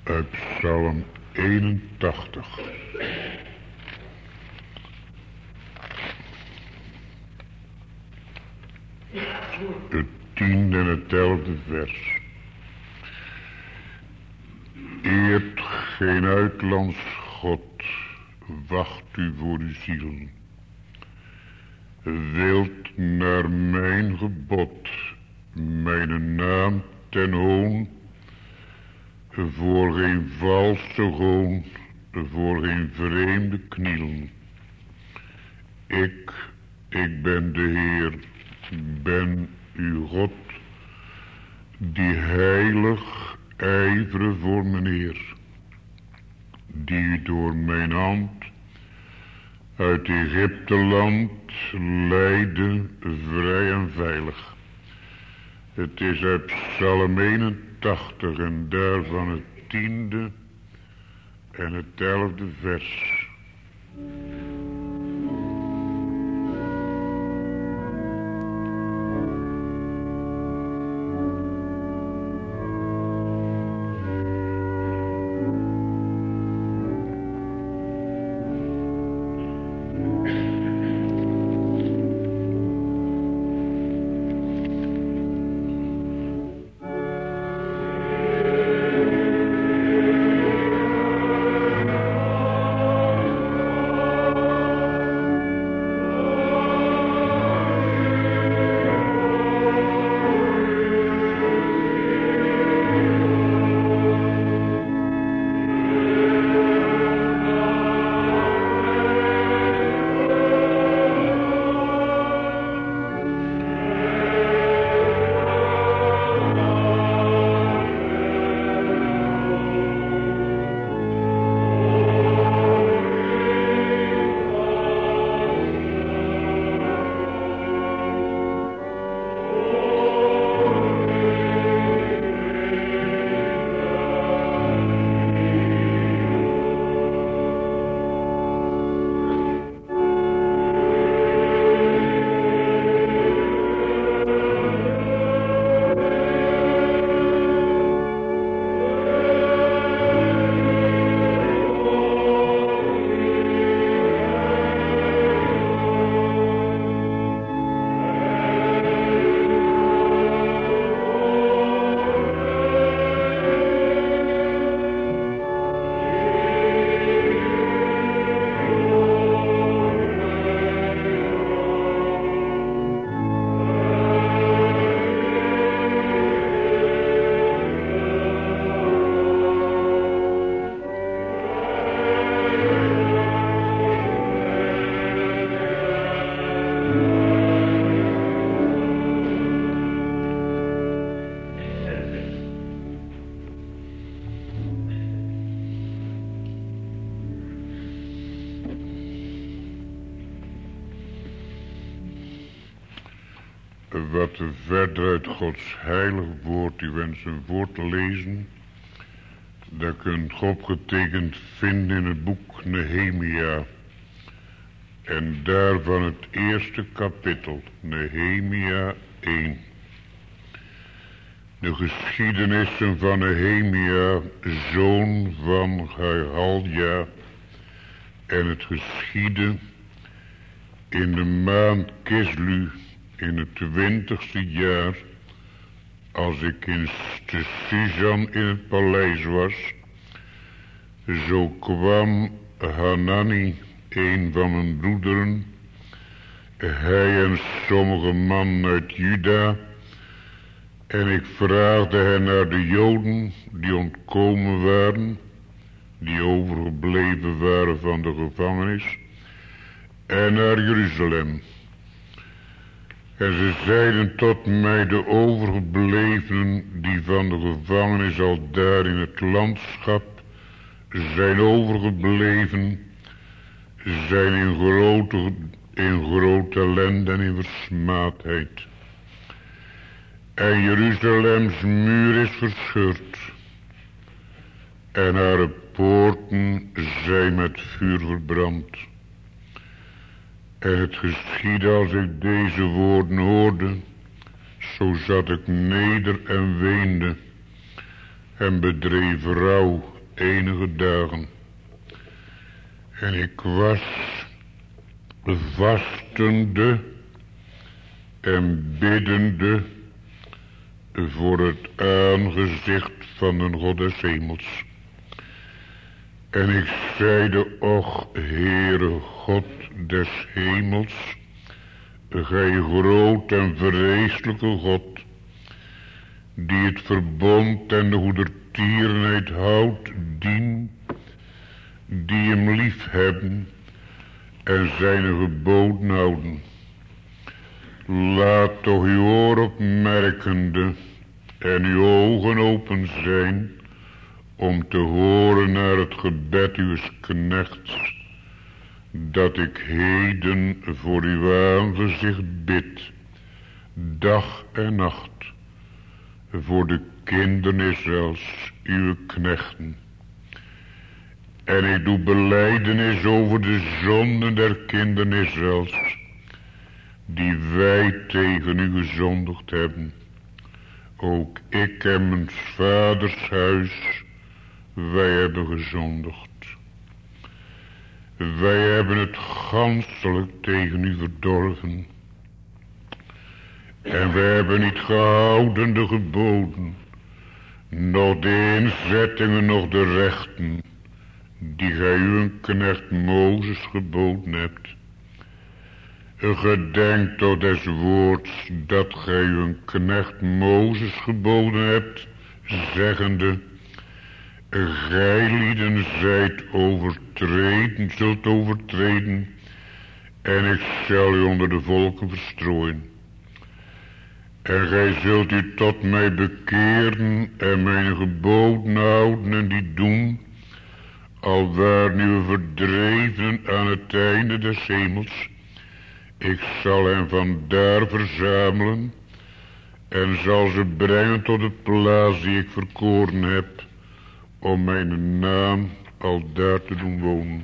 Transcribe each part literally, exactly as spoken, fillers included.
Uit Psalm eenentachtig. Het tiende en het elfde vers. Eert geen uitlands God, wacht u voor uw zielen. Wilt naar mijn gebod, mijn naam ten hoon, voor geen valse hoon, voor geen vreemde knielen. Ik, ik ben de Heer, ben uw God, die heilig ijveren voor mijn Heer, die door mijn hand uit Egypte land leidde vrij en veilig. Het is uit Psalm eenentachtig en daarvan het tiende en het elfde vers. Wat we verder uit Gods heilig woord u wensen voor te lezen, dat kunt u opgetekend vinden in het boek Nehemia. En daarvan het eerste kapitel, Nehemia één. De geschiedenissen van Nehemia, zoon van Gehalja, en het geschiedde in de maand Kislu, in het twintigste jaar, als ik in te Susan in het paleis was, zo kwam Hanani, een van mijn broederen, hij en sommige mannen uit Juda, en ik vraagde hen naar de Joden die ontkomen waren, die overgebleven waren van de gevangenis, en naar Jeruzalem. En ze zeiden tot mij, de overgeblevenen die van de gevangenis al daar in het landschap zijn overgebleven, zijn in grote, in grote ellende en in versmaadheid. En Jeruzalems muur is verscheurd en haar poorten zijn met vuur verbrand. En het geschiedde als ik deze woorden hoorde, zo zat ik neder en weende en bedreef rouw enige dagen. En ik was vastende en biddende voor het aangezicht van een God des hemels. En ik zeide, och, Heere God des hemels, gij groot en vreselijke God, die het verbond en de goedertierenheid houdt, dien die hem lief hebben en zijn geboden houden. Laat toch uw oor opmerkende en uw ogen open zijn om te horen naar het gebed uws knechts, dat ik heden voor uw aangezicht bid, dag en nacht, voor de kinderen Israëls, uw knechten. En ik doe belijdenis over de zonden der kinderen Israëls, die wij tegen u gezondigd hebben. Ook ik en mijn vaders huis, wij hebben gezondigd. Wij hebben het ganselijk tegen u verdorven. En wij hebben niet gehouden de geboden, nog de inzettingen, nog de rechten, die gij uw knecht Mozes geboden hebt. Gedenk tot des woords dat gij uw knecht Mozes geboden hebt, zeggende, gij lieden zijt overtreden, zult overtreden, en ik zal u onder de volken verstrooien. En gij zult u tot mij bekeren en mijn geboden houden en die doen, al waren uw verdreven aan het einde des hemels. Ik zal hen vandaar verzamelen en zal ze brengen tot de plaats die ik verkoren heb, om mijn naam al daar te doen wonen.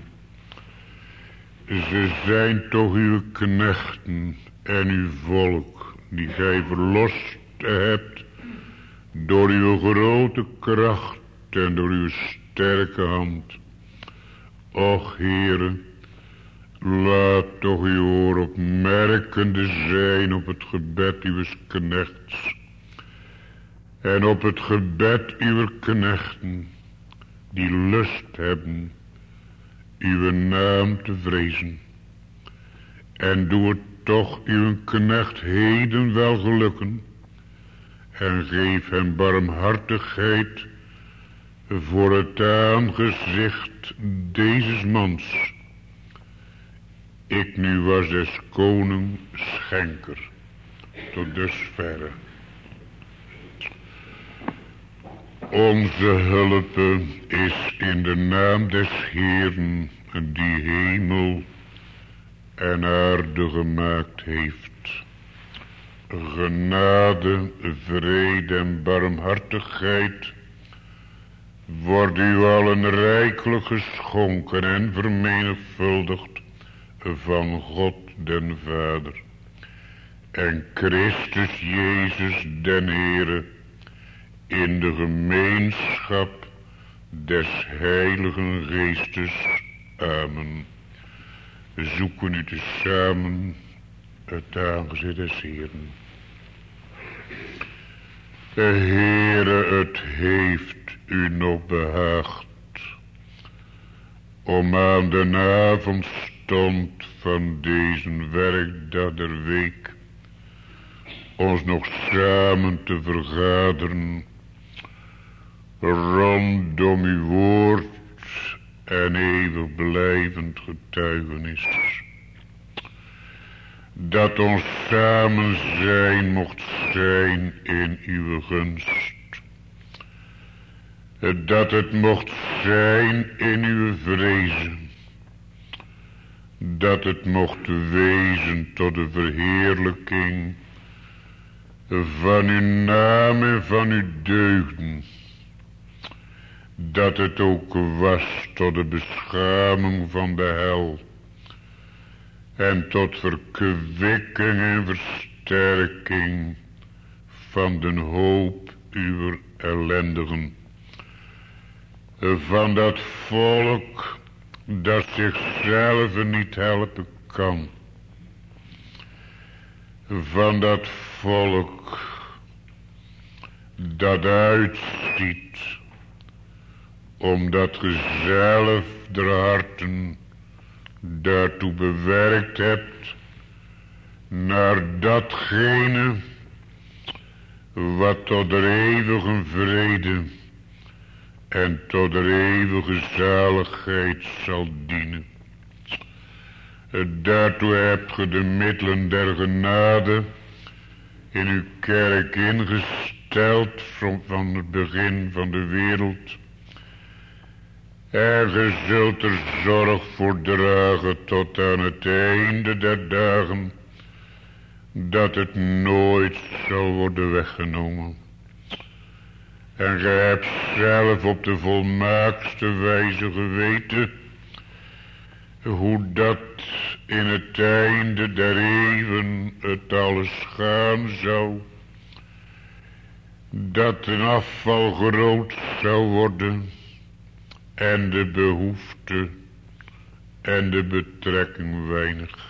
Ze zijn toch uw knechten en uw volk, die gij verlost hebt door uw grote kracht en door uw sterke hand. Och, Heere, laat toch uw oor opmerkende zijn op het gebed uw knechts en op het gebed uw knechten, die lust hebben uw naam te vrezen. En doe het toch uw knecht heden wel gelukken en geef hem barmhartigheid voor het aangezicht deze mans. Ik nu was des koning schenker. Tot dusverre. Onze hulp is in de naam des Heeren, die hemel en aarde gemaakt heeft. Genade, vrede en barmhartigheid worden u allen rijkelijk geschonken en vermenigvuldigd van God den Vader en Christus Jezus den Heere in de gemeenschap des Heiligen Geestes. Amen. We zoeken u tezamen het aangezicht des Heeren. De Heere, het heeft u nog behaagd om aan de avondstond van deze werkdag der week ons nog samen te vergaderen rondom uw woord en eeuwig blijvend getuigenis. Dat ons samen zijn mocht zijn in uw gunst. Dat het mocht zijn in uw vrezen. Dat het mocht wezen tot de verheerlijking van uw naam en van uw deugden. Dat het ook was tot de beschaming van de hel. En tot verkwikking en versterking van de hoop uw ellendigen. van dat volk dat zichzelf niet helpen kan. Van dat volk dat uitziet, omdat ge zelf de harten daartoe bewerkt hebt, naar datgene wat tot de eeuwige vrede en tot de eeuwige zaligheid zal dienen. Daartoe hebt ge de middelen der genade in uw kerk ingesteld van het begin van de wereld. En ge zult er zorg voor dragen tot aan het einde der dagen, dat het nooit zal worden weggenomen. En ge hebt zelf op de volmaaktste wijze geweten hoe dat in het einde der eeuwen het alles gaan zou. Dat een afval groot zou worden en de behoefte en de betrekking weinig.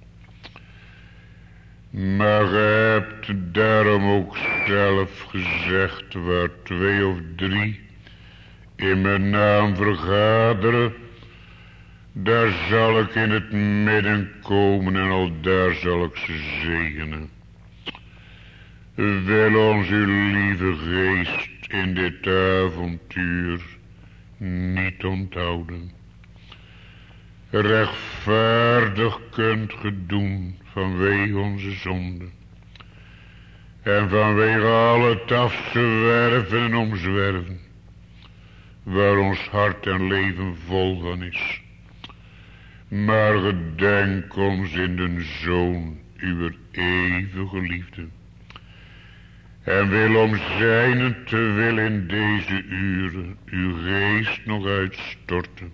Maar ge hebt daarom ook zelf gezegd, waar twee of drie in mijn naam vergaderen, daar zal ik in het midden komen en al daar zal ik ze zegenen. Wil ons uw lieve geest in dit avontuur niet onthouden. Rechtvaardig kunt ge doen vanwege onze zonden. En vanwege al het afzwerven en omzwerven, waar ons hart en leven vol van is. Maar gedenk ons in den Zoon uw eeuwige liefde. En wil om zijnentwil in deze uren uw geest nog uitstorten.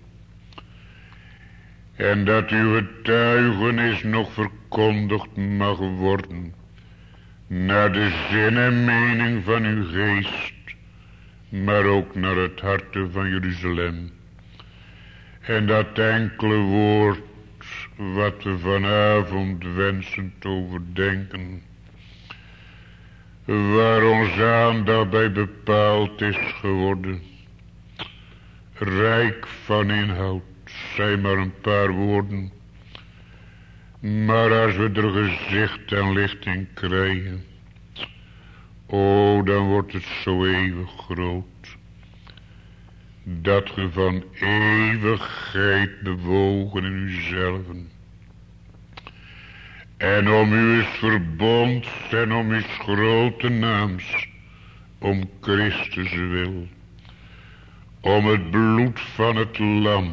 En dat uw getuigenis nog verkondigd mag worden, naar de zin en mening van uw geest, maar ook naar het harte van Jeruzalem. En dat enkele woord wat we vanavond wensen te overdenken, waar ons aandacht bij bepaald is geworden, rijk van inhoud, zijn maar een paar woorden, maar als we er gezicht en licht in krijgen, oh, dan wordt het zo eeuwig groot, dat ge van eeuwigheid bewogen in uzelven, en om uw verbond en om uw grote naams, om Christus wil, om het bloed van het lam,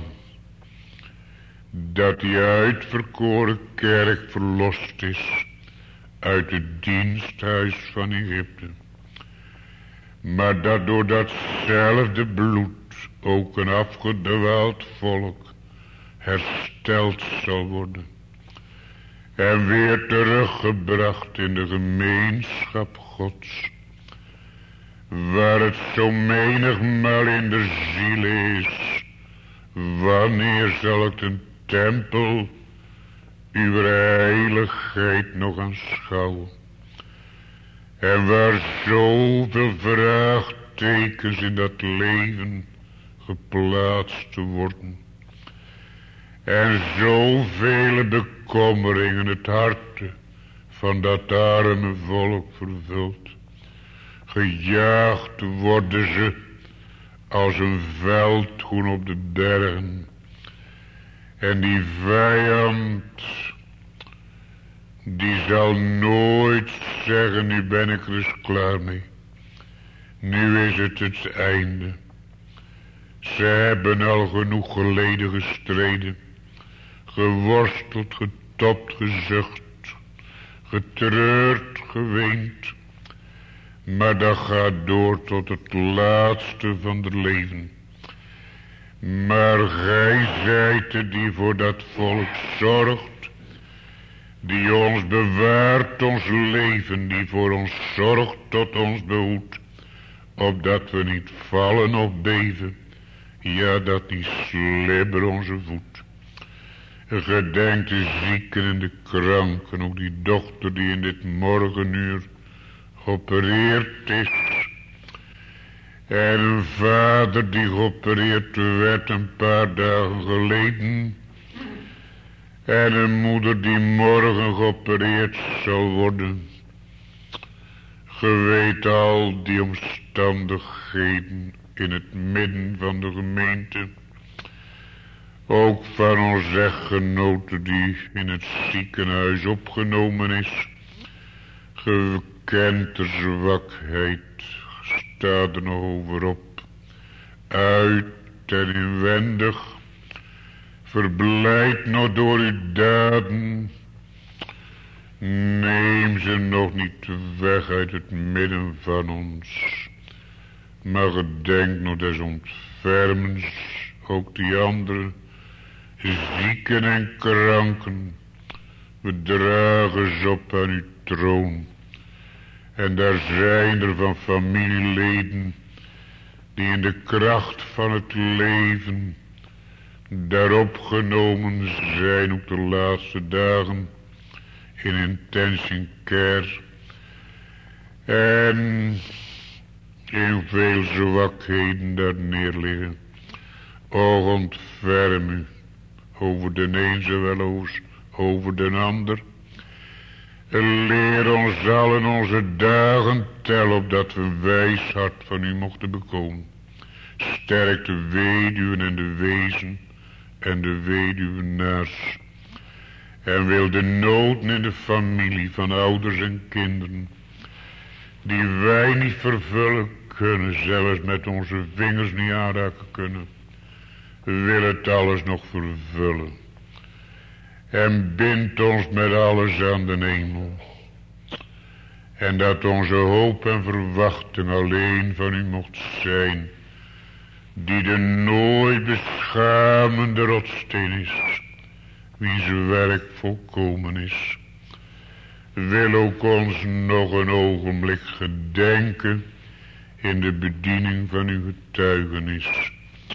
dat die uitverkoren kerk verlost is uit het diensthuis van Egypte, maar dat door datzelfde bloed ook een afgedwaald volk hersteld zal worden en weer teruggebracht in de gemeenschap Gods, waar het zo menigmaal in de ziel is. Wanneer zal ik een tempel uw heiligheid nog aanschouwen, en waar zoveel vraagtekens in dat leven geplaatst worden, en zoveel bekommeringen het harte van dat arme volk vervult. Gejaagd worden ze als een veldhoen op de bergen. En die vijand, die zal nooit zeggen, nu ben ik er eens klaar mee. Nu is het het einde. Ze hebben al genoeg geleden gestreden, geworsteld, getopt, gezucht, getreurd, geweend. Maar dat gaat door tot het laatste van het leven. Maar gij zijt het die voor dat volk zorgt, die ons bewaart ons leven, die voor ons zorgt tot ons behoedt, opdat we niet vallen of beven Ja, dat die slibber onze voet. Gedenk de zieken en de kranken, ook die dochter die in dit morgenuur geopereerd is. En een vader die geopereerd werd een paar dagen geleden. En een moeder die morgen geopereerd zal worden. Ge weet al die omstandigheden in het midden van de gemeente. Ook van onze echtgenote die in het ziekenhuis opgenomen is. Ge kent de zwakheid, staat er nog over op. Uit en inwendig, verblijd nog door uw daden. Neem ze nog niet weg uit het midden van ons. Maar gedenk nog des ontfermens, ook die anderen, zieken en kranken. We dragen ze op aan uw troon. En daar zijn er van familieleden, die in de kracht van het leven daarop genomen zijn op de laatste dagen in intensive care en in veel zwakheden daar neerliggen. O, ontferm u over de een zowel als over de ander. Leer ons allen onze dagen tellen, opdat we een wijs hart van u mochten bekomen. Sterk de weduwen en de wezen en de weduwenaars. En wil de noden in de familie van ouders en kinderen, die wij niet vervullen kunnen, zelfs met onze vingers niet aanraken kunnen, wil het alles nog vervullen. En bindt ons met alles aan de hemel. En dat onze hoop en verwachting alleen van u mocht zijn, die de nooit beschamende rotsteen is, wiens werk volkomen is. Wil ook ons nog een ogenblik gedenken in de bediening van uw getuigenis.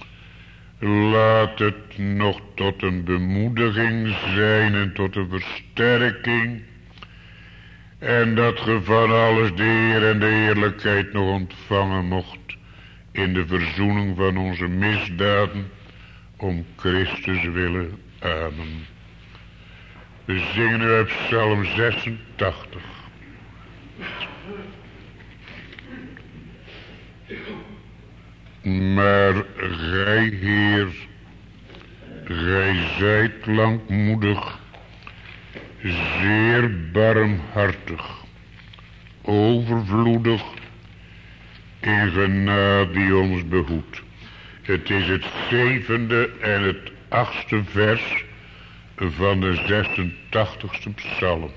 Laat het nog tot een bemoediging zijn en tot een versterking. En dat ge van alles de eer en de eerlijkheid nog ontvangen mocht in de verzoening van onze misdaden om Christus willen. Amen. We zingen nu uit Psalm zesentachtig. Maar gij, Heer, gij zijt langmoedig, zeer barmhartig, overvloedig in genade die ons behoedt. Het is het zevende en het achtste vers van de zesentachtigste psalm.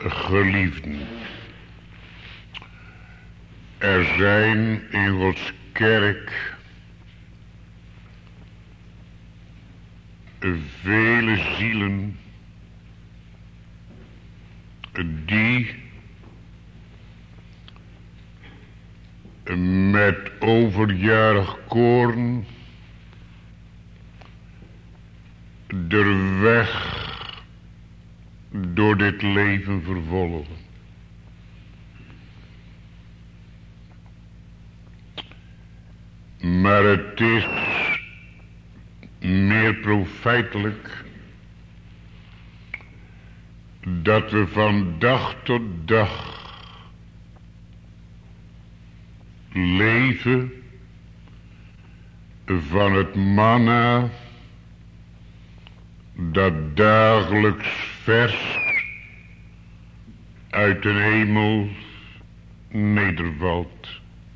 geliefden. Er zijn in Gods kerk vele zielen die met overjarig koorn de weg door dit leven vervolgen. Maar het is meer profijtelijk dat we van dag tot dag leven van het manna dat dagelijks vers uit de hemel nedervalt.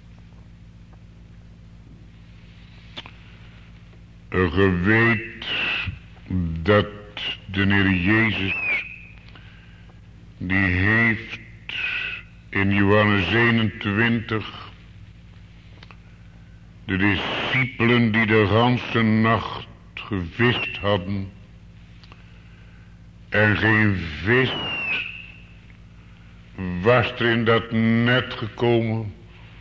Je weet dat de Heer Jezus, die heeft in Johannes eenentwintig de discipelen die de ganse nacht gevist hadden en geen vis was er in dat net gekomen,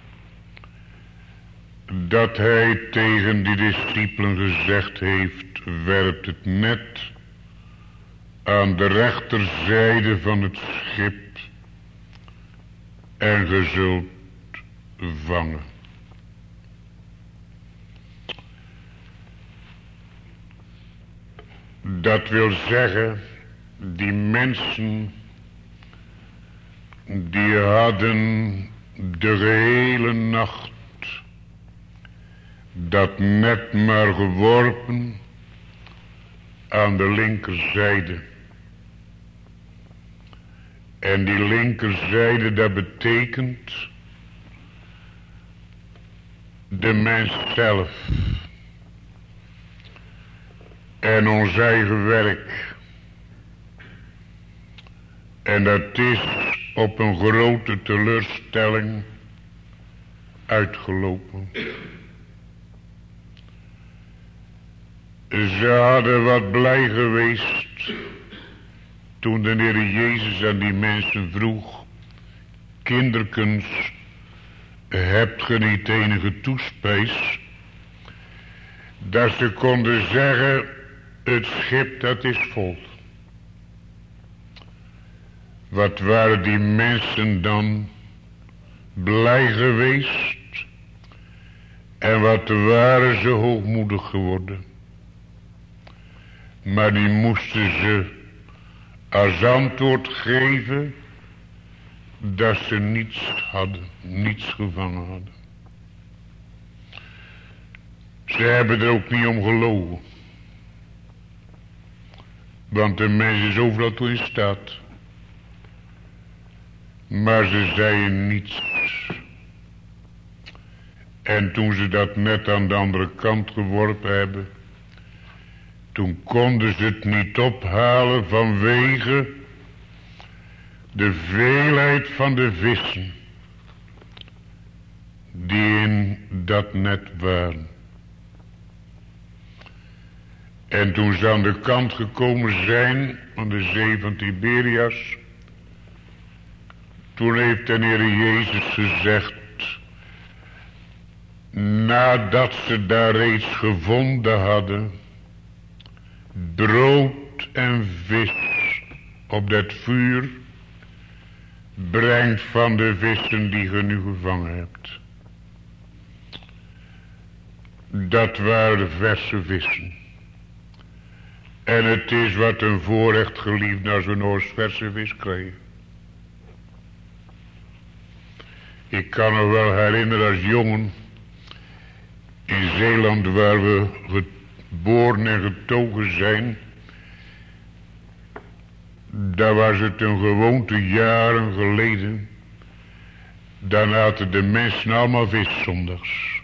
dat hij tegen die discipelen gezegd heeft: werpt het net aan de rechterzijde van het schip en ge zult vangen. Dat wil zeggen, die mensen die hadden de gehele nacht dat net maar geworpen aan de linkerzijde. En die linkerzijde, dat betekent de mens zelf en ons eigen werk. En dat is op een grote teleurstelling uitgelopen. Ze hadden wat blij geweest toen de Heer Jezus aan die mensen vroeg: kinderkens, hebt ge niet enige toespijs? Dat ze konden zeggen: het schip dat is vol. Wat waren die mensen dan blij geweest en wat waren ze hoogmoedig geworden. Maar die moesten ze als antwoord geven dat ze niets hadden, niets gevangen hadden. Ze hebben er ook niet om gelogen. Want de mens is overal toe in staat. Maar ze zeiden niets. En toen ze dat net aan de andere kant geworpen hebben, toen konden ze het niet ophalen vanwege de veelheid van de vissen die in dat net waren. En toen ze aan de kant gekomen zijn aan de zee van Tiberias, toen heeft de Heer Jezus gezegd, nadat ze daar reeds gevonden hadden, brood en vis op dat vuur, brengt van de vissen die ge nu gevangen hebt. Dat waren verse vissen. En het is wat een voorrecht geliefd als we nog eens verse vis krijgen. Ik kan me wel herinneren als jongen in Zeeland, waar we geboren en getogen zijn. Daar was het een gewoonte jaren geleden. Dan aten de mensen allemaal vis zondags.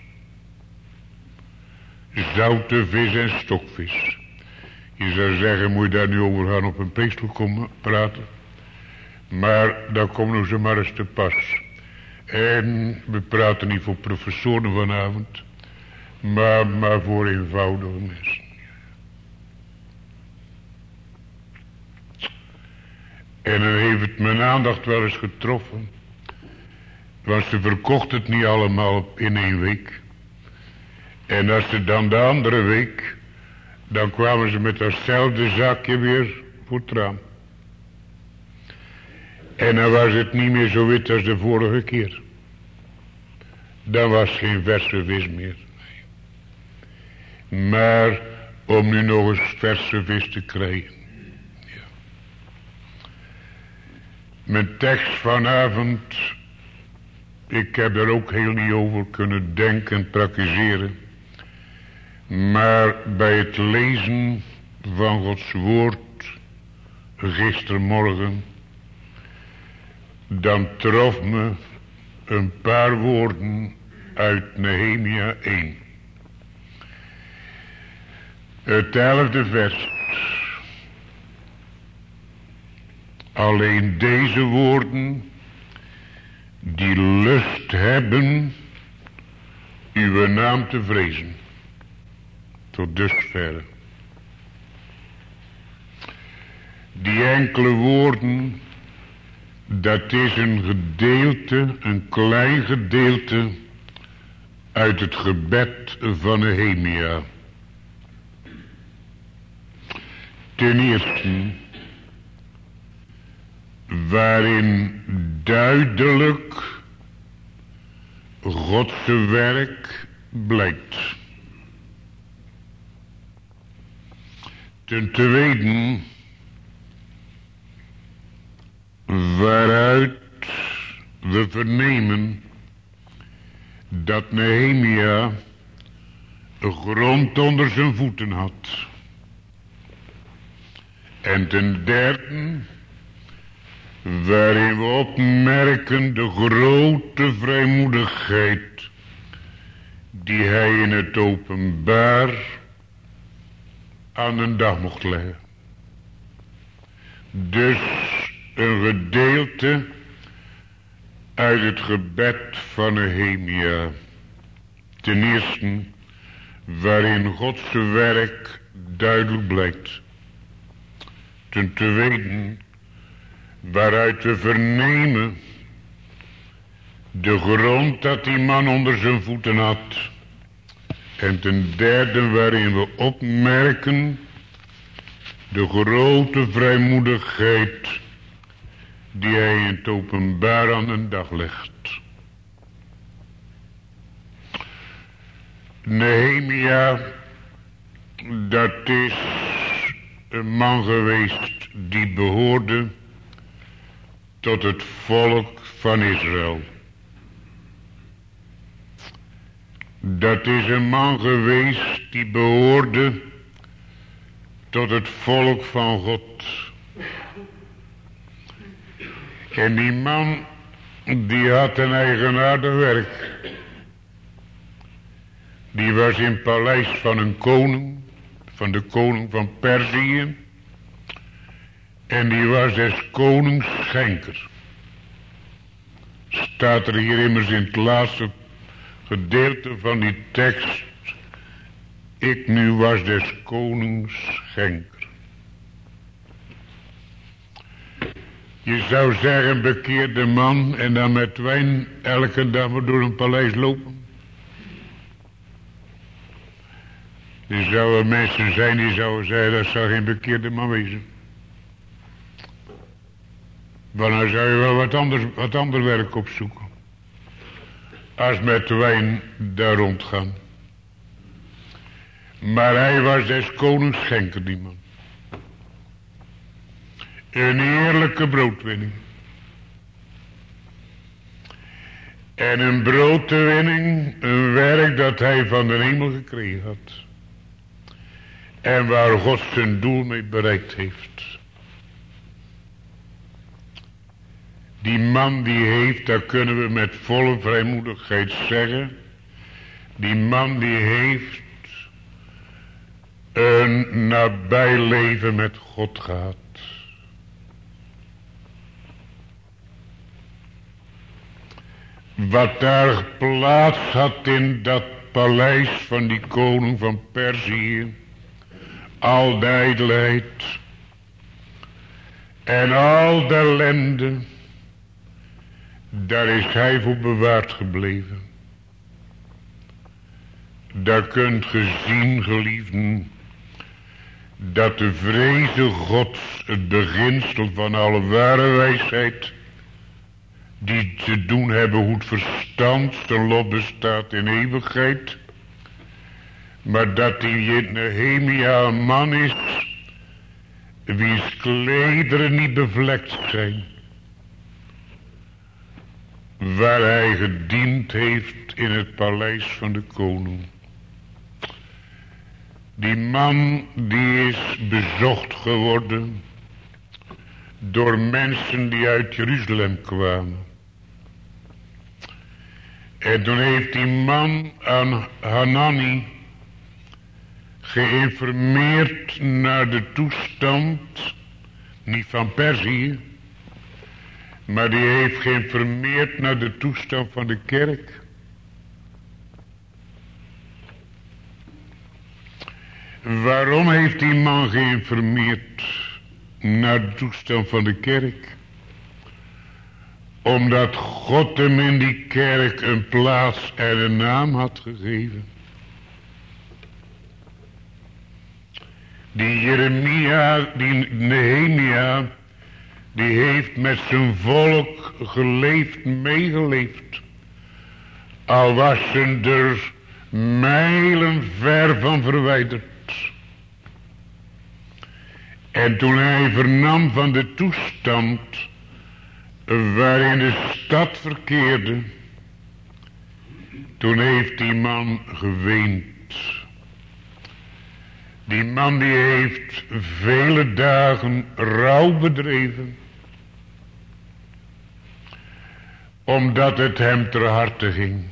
Zoute vis en stokvis. Je zou zeggen, moet je daar nu over gaan op een preestel komen praten. Maar dat komt nog zomaar eens te pas. En we praten niet voor professoren vanavond, maar, maar voor eenvoudige mensen. En dan heeft het mijn aandacht wel eens getroffen. Want ze verkocht het niet allemaal in één week. En als ze dan de andere week, dan kwamen ze met datzelfde zakje weer voor het raam. En dan was het niet meer zo wit als de vorige keer. Dan was geen verse vis meer. Maar om nu nog eens verse vis te krijgen. Ja. Mijn tekst vanavond, ik heb er ook heel niet over kunnen denken en praktiseren. Maar bij het lezen van Gods woord gistermorgen, dan trof me een paar woorden uit Nehemia één. Het elfde vers. Alleen deze woorden, die lust hebben uw naam te vrezen. Tot dusverre. Die enkele woorden, dat is een gedeelte, een klein gedeelte uit het gebed van Nehemia. Ten eerste, waarin duidelijk Gods werk blijkt. Ten tweede, waaruit we vernemen dat Nehemia een grond onder zijn voeten had. En ten derde, waarin we opmerken de grote vrijmoedigheid die hij in het openbaar aan de dag mocht leggen. Dus een gedeelte uit het gebed van Nehemia. Ten eerste, waarin Gods werk duidelijk blijkt. Ten tweede, waaruit we vernemen de grond dat die man onder zijn voeten had. En ten derde, waarin we opmerken de grote vrijmoedigheid die hij in het openbaar aan de dag legt. Nehemia, dat is een man geweest die behoorde tot het volk van Israël. Dat is een man geweest die behoorde tot het volk van God. En die man, die had een eigenaardig werk. Die was in het paleis van een koning, van de koning van Perzië. En die was des konings schenker. Staat er hier immers in het laatste gedeelte van die tekst. Ik nu was des konings schenker. Je zou zeggen, bekeerde man en dan met wijn elke dag maar door een paleis lopen. Er zouden mensen zijn die zouden zeggen, dat zou geen bekeerde man wezen. Maar dan zou je wel wat anders, wat ander werk opzoeken. Als met wijn daar rondgaan. Maar hij was des konings schenker, die man. Een eerlijke broodwinning. En een broodwinning, een werk dat hij van de hemel gekregen had. En waar God zijn doel mee bereikt heeft. Die man die heeft, dat kunnen we met volle vrijmoedigheid zeggen. Die man die heeft een nabij leven met God gehad. wat daar plaats had in dat paleis van die koning van Perzië, al de ijdelheid en al de ellende, daar is hij voor bewaard gebleven. Daar kunt ge zien, geliefden, dat de vreze Gods het beginsel van alle ware wijsheid, die te doen hebben hoe het verstand ten lot bestaat in eeuwigheid, maar dat die in Nehemia een man is, wiens klederen niet bevlekt zijn, waar hij gediend heeft in het paleis van de koning. Die man die is bezocht geworden door mensen die uit Jeruzalem kwamen. En toen heeft die man aan Hanani geïnformeerd naar de toestand, niet van Perzië, maar die heeft geïnformeerd naar de toestand van de kerk. Waarom heeft die man geïnformeerd naar de toestand van de kerk? Omdat God hem in die kerk een plaats en een naam had gegeven. Die Jeremia, die Nehemia, die heeft met zijn volk geleefd, meegeleefd. Al was ze er mijlen ver van verwijderd. En toen hij vernam van de toestand waarin de stad verkeerde, toen heeft die man geweend. Die man die heeft vele dagen rouw bedreven, omdat het hem ter harte ging.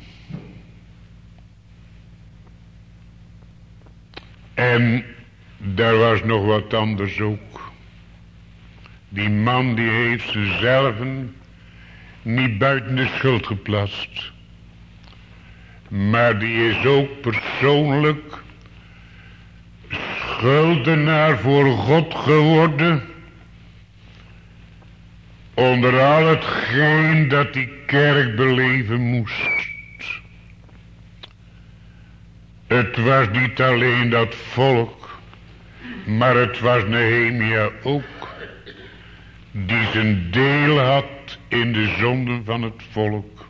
En daar was nog wat anders ook. Die man die heeft zichzelf niet buiten de schuld geplaatst, maar die is ook persoonlijk schuldenaar voor God geworden, onder al hetgeen dat die kerk beleven moest. Het was niet alleen dat volk, maar het was Nehemia ook, die zijn deel had in de zonden van het volk.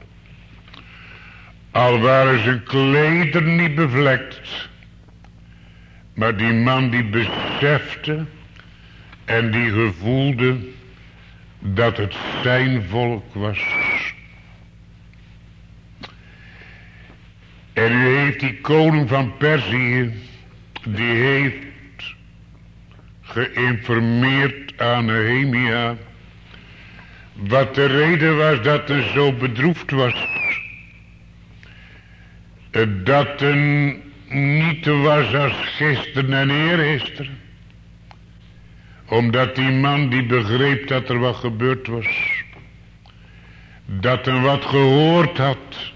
Al waren zijn klederen niet bevlekt, maar die man die besefte en die gevoelde dat het zijn volk was. En u heeft die koning van Perzië, die heeft geïnformeerd aan Nehemia wat de reden was dat hij zo bedroefd was. Dat hij niet was als gisteren en eergisteren. Omdat die man die begreep dat er wat gebeurd was. Dat hij wat gehoord had.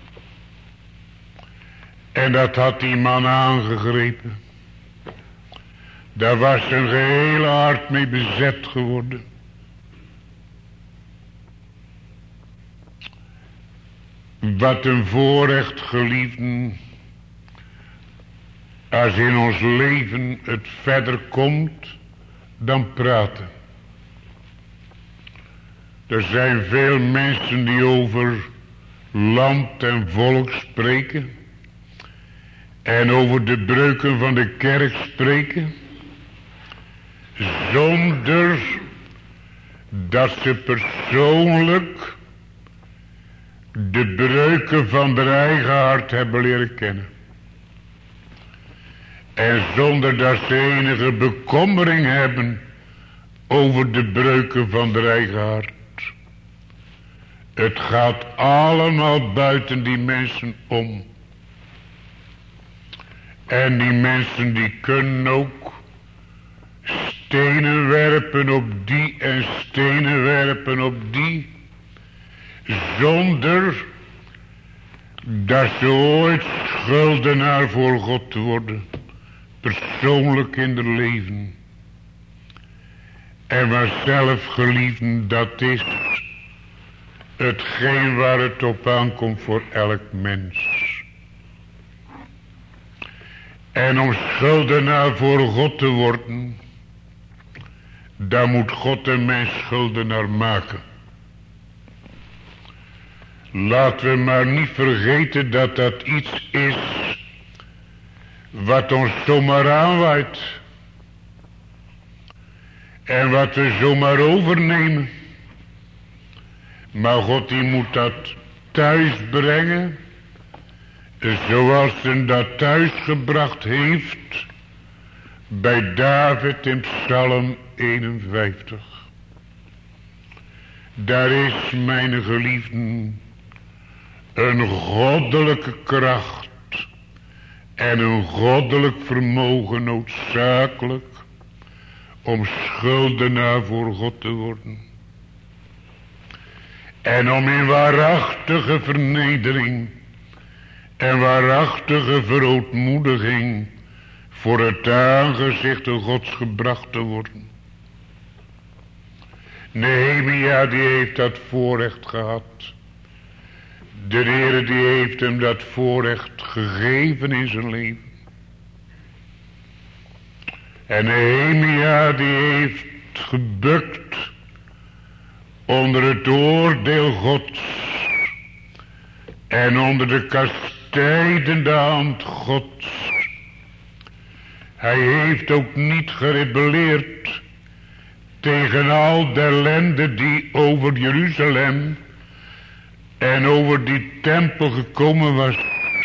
En dat had die man aangegrepen. Daar was zijn gehele hart mee bezet geworden. Wat een voorrecht, geliefden, als in ons leven het verder komt dan praten. Er zijn veel mensen die over land en volk spreken en over de breuken van de kerk spreken, zonder dat ze persoonlijk de breuken van haar eigen hart hebben leren kennen. En zonder dat ze enige bekommering hebben over de breuken van haar eigen hart. Het gaat allemaal buiten die mensen om. En die mensen die kunnen ook stenen werpen op die en stenen werpen op die, zonder dat ze ooit schuldenaar voor God te worden, persoonlijk in het leven. En maar zelf geliefden, dat is hetgeen waar het op aankomt voor elk mens. En om schuldenaar voor God te worden, dan moet God een mens schuldenaar maken. Laten we maar niet vergeten dat dat iets is wat ons zomaar aanwaait. En wat we zomaar overnemen. Maar God die moet dat thuis brengen. Zoals hij dat thuis gebracht heeft. Bij David in Psalm eenenvijftig. Daar is, mijn geliefden, een goddelijke kracht en een goddelijk vermogen noodzakelijk om schuldenaar voor God te worden. En om in waarachtige vernedering en waarachtige verootmoediging voor het aangezicht Gods gebracht te worden. Nehemia die heeft dat voorrecht gehad. De Heere die heeft hem dat voorrecht gegeven in zijn leven. En Nehemia die heeft gebukt onder het oordeel Gods en onder de kastijdende hand Gods. Hij heeft ook niet gerebelleerd tegen al de ellende die over Jeruzalem en over die tempel gekomen was.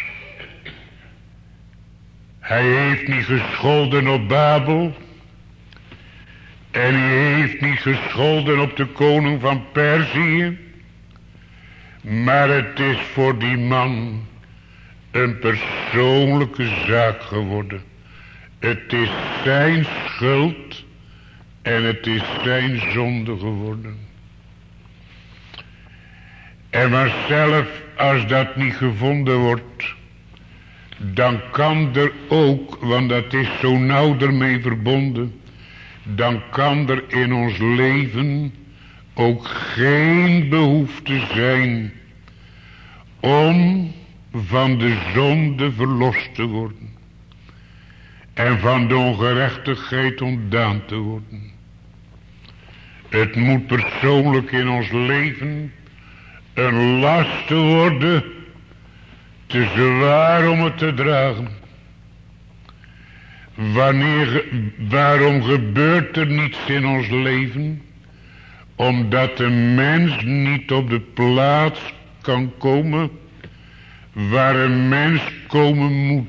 Hij heeft niet gescholden op Babel. En hij heeft niet gescholden op de koning van Perzië. Maar het is voor die man een persoonlijke zaak geworden. Het is zijn schuld en het is zijn zonde geworden. En maar zelf als dat niet gevonden wordt, dan kan er ook, want dat is zo nauw ermee verbonden, dan kan er in ons leven ook geen behoefte zijn om van de zonde verlost te worden en van de ongerechtigheid ontdaan te worden. Het moet persoonlijk in ons leven een last worden, te zwaar om het te dragen. Wanneer, waarom gebeurt er niets in ons leven? Omdat de mens niet op de plaats kan komen waar een mens komen moet.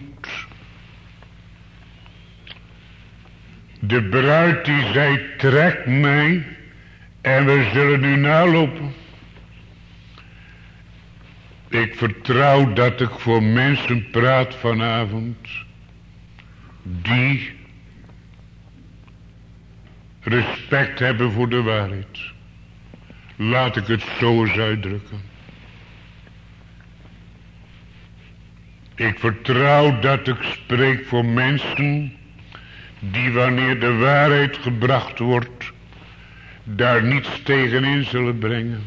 De bruid die zei, trek mij en we zullen nu nalopen. Ik vertrouw dat ik voor mensen praat vanavond die respect hebben voor de waarheid. Laat ik het zo eens uitdrukken. Ik vertrouw dat ik spreek voor mensen die wanneer de waarheid gebracht wordt, daar niets tegenin zullen brengen.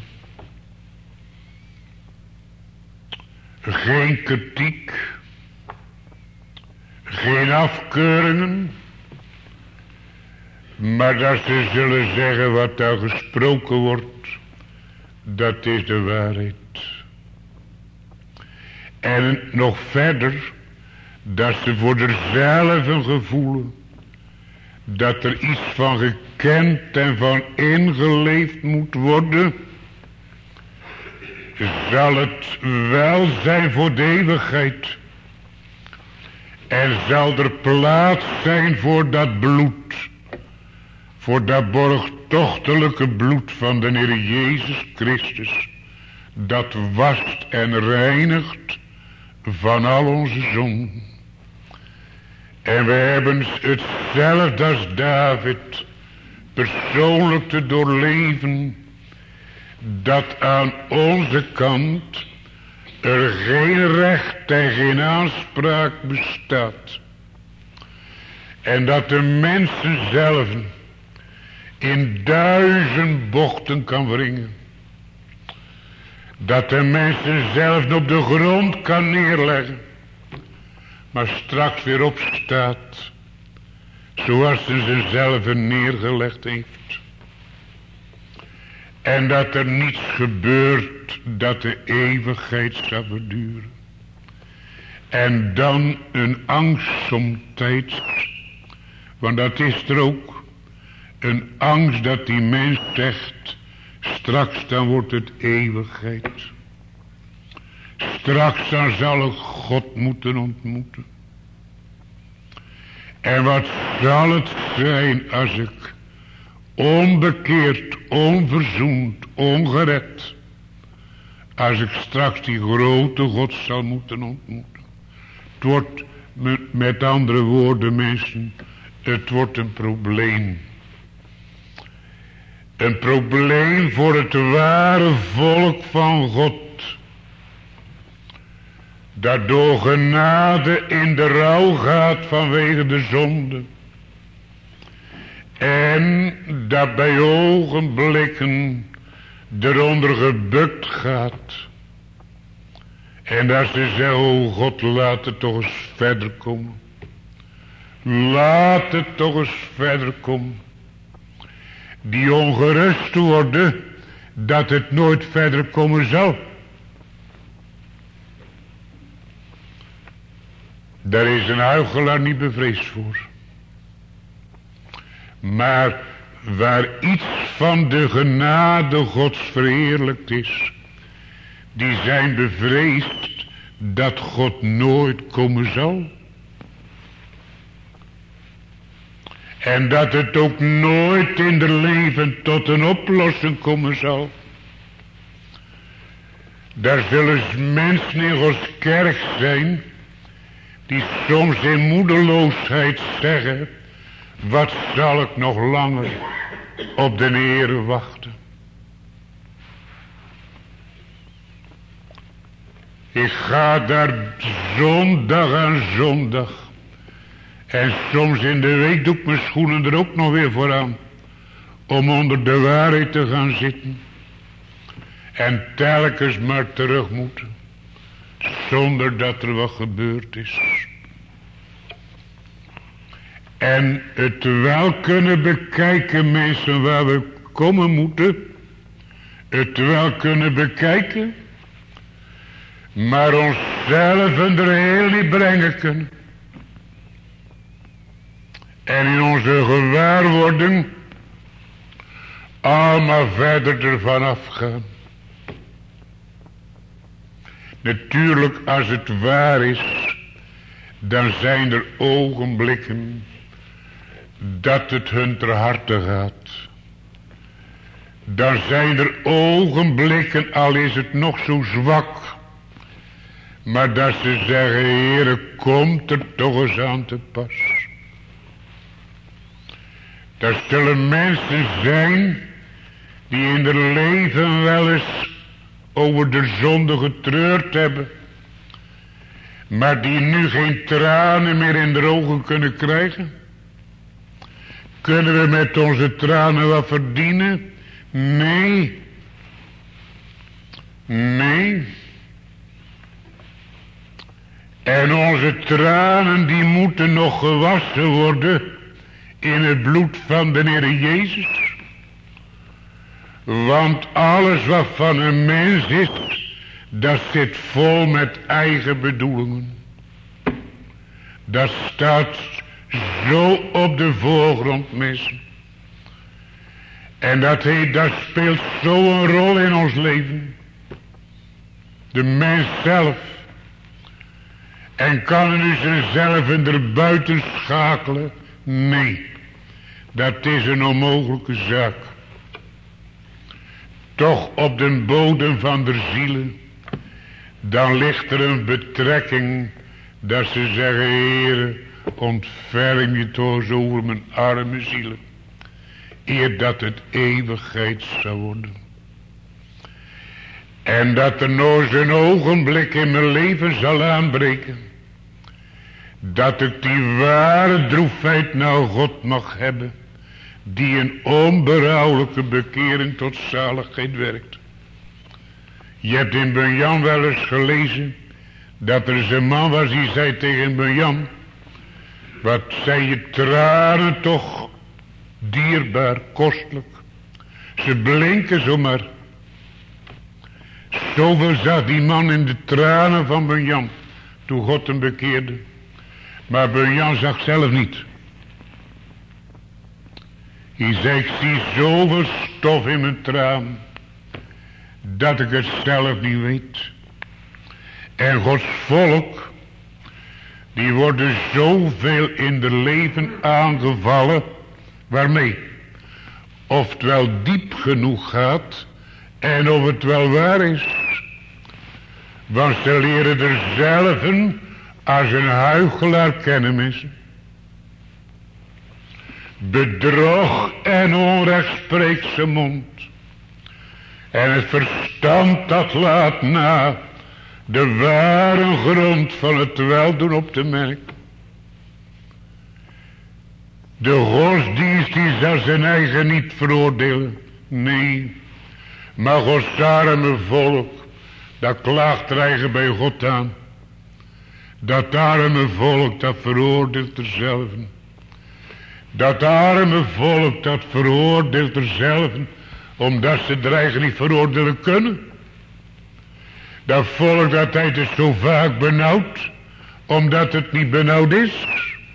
Geen kritiek, geen afkeuringen, maar dat ze zullen zeggen wat daar gesproken wordt, dat is de waarheid. En nog verder, dat ze voor zichzelf gevoelen dat er iets van gekend en van ingeleefd moet worden, zal het wel zijn voor de eeuwigheid. En zal er plaats zijn voor dat bloed, voor dat borgtochtelijke bloed van de Heer Jezus Christus, dat wast en reinigt van al onze zonden. En we hebben hetzelfde als David persoonlijk te doorleven, dat aan onze kant er geen recht en geen aanspraak bestaat. En dat de mensen zelf in duizend bochten kan wringen. Dat de mensen zelf op de grond kan neerleggen. Maar straks weer opstaat. Zoals hij ze zelf neergelegd heeft. En dat er niets gebeurt dat de eeuwigheid zal verduren. En dan een angst somtijds. Want dat is er ook. Een angst dat die mens zegt. Straks dan wordt het eeuwigheid. Straks dan zal ik God moeten ontmoeten. En wat zal het zijn als ik onbekeerd, onverzoend, ongered, als ik straks die grote God zal moeten ontmoeten. Het wordt, met, met andere woorden mensen, het wordt een probleem. Een probleem voor het ware volk van God. Dat door genade in de rouw gaat vanwege de zonde. En dat bij ogenblikken eronder gebukt gaat. En dat ze zeggen, oh God, laat het toch eens verder komen. Laat het toch eens verder komen. Die ongerust worden dat het nooit verder komen zal. Daar is een huichelaar niet bevreesd voor. Maar waar iets van de genade Gods verheerlijkt is, die zijn bevreesd dat God nooit komen zal. En dat het ook nooit in de leven tot een oplossing komen zal. Daar zullen mensen in Gods kerk zijn, die soms in moedeloosheid zeggen, wat zal ik nog langer op de Heere wachten. Ik ga daar zondag aan zondag. En soms in de week doe ik mijn schoenen er ook nog weer voor aan. Om onder de waarheid te gaan zitten. En telkens maar terug moeten. Zonder dat er wat gebeurd is. En het wel kunnen bekijken, mensen, waar we komen moeten. Het wel kunnen bekijken. Maar onszelf er heel niet brengen kunnen. En in onze gewaarwording allemaal verder ervan afgaan. Natuurlijk, als het waar is, dan zijn er ogenblikken dat het hun ter harte gaat. Dan zijn er ogenblikken, al is het nog zo zwak, maar dat ze zeggen, Heere, komt er toch eens aan te pas. Er zullen mensen zijn die in hun leven wel eens over de zonde getreurd hebben, maar die nu geen tranen meer in de ogen kunnen krijgen. Kunnen we met onze tranen wat verdienen? Nee. Nee. En onze tranen die moeten nog gewassen worden in het bloed van de Heer Jezus. Want alles wat van een mens is, dat zit vol met eigen bedoelingen. Dat staat zo op de voorgrond, mensen. En dat, heet, dat speelt zo een rol in ons leven. De mens zelf. En kan nu zichzelf er buiten schakelen? Nee. Dat is een onmogelijke zaak. Toch op de bodem van de zielen. Dan ligt er een betrekking. Dat ze zeggen, Heere, ontferm je toch eens over mijn arme zielen. Eer dat het eeuwigheid zou worden. En dat er nooit een ogenblik in mijn leven zal aanbreken. Dat ik die ware droefheid naar God mag hebben. Die een onberouwelijke bekering tot zaligheid werkt. Je hebt in Bunyan wel eens gelezen. Dat er eens een man was die zei tegen Bunyan. Wat zijn je tranen toch dierbaar, kostelijk. Ze blinken zomaar. Zoveel zag die man in de tranen van Bunyan. Toen God hem bekeerde. Maar Bunyan zag zelf niet. Hij zei, ik zie zoveel stof in mijn traan. Dat ik het zelf niet weet. En Gods volk. Die worden zoveel in de leven aangevallen. Waarmee? Of het wel diep genoeg gaat. En of het wel waar is. Want ze leren er zelf als een huichelaar kennen mensen. Bedrog en onrecht spreekt zijn mond. En het verstand dat laat na de ware grond van het weldoen op te merken. De godsdienst die zal zijn eigen niet veroordelen. Nee. Maar Gods arme volk, dat klaagt er eigen bij God aan. Dat arme volk, dat veroordeelt er zelf. Dat arme volk, dat veroordeelt er zelf. Omdat ze er eigenlijk niet veroordelen kunnen. Dat volk, dat heeft het zo vaak benauwd. Omdat het niet benauwd is.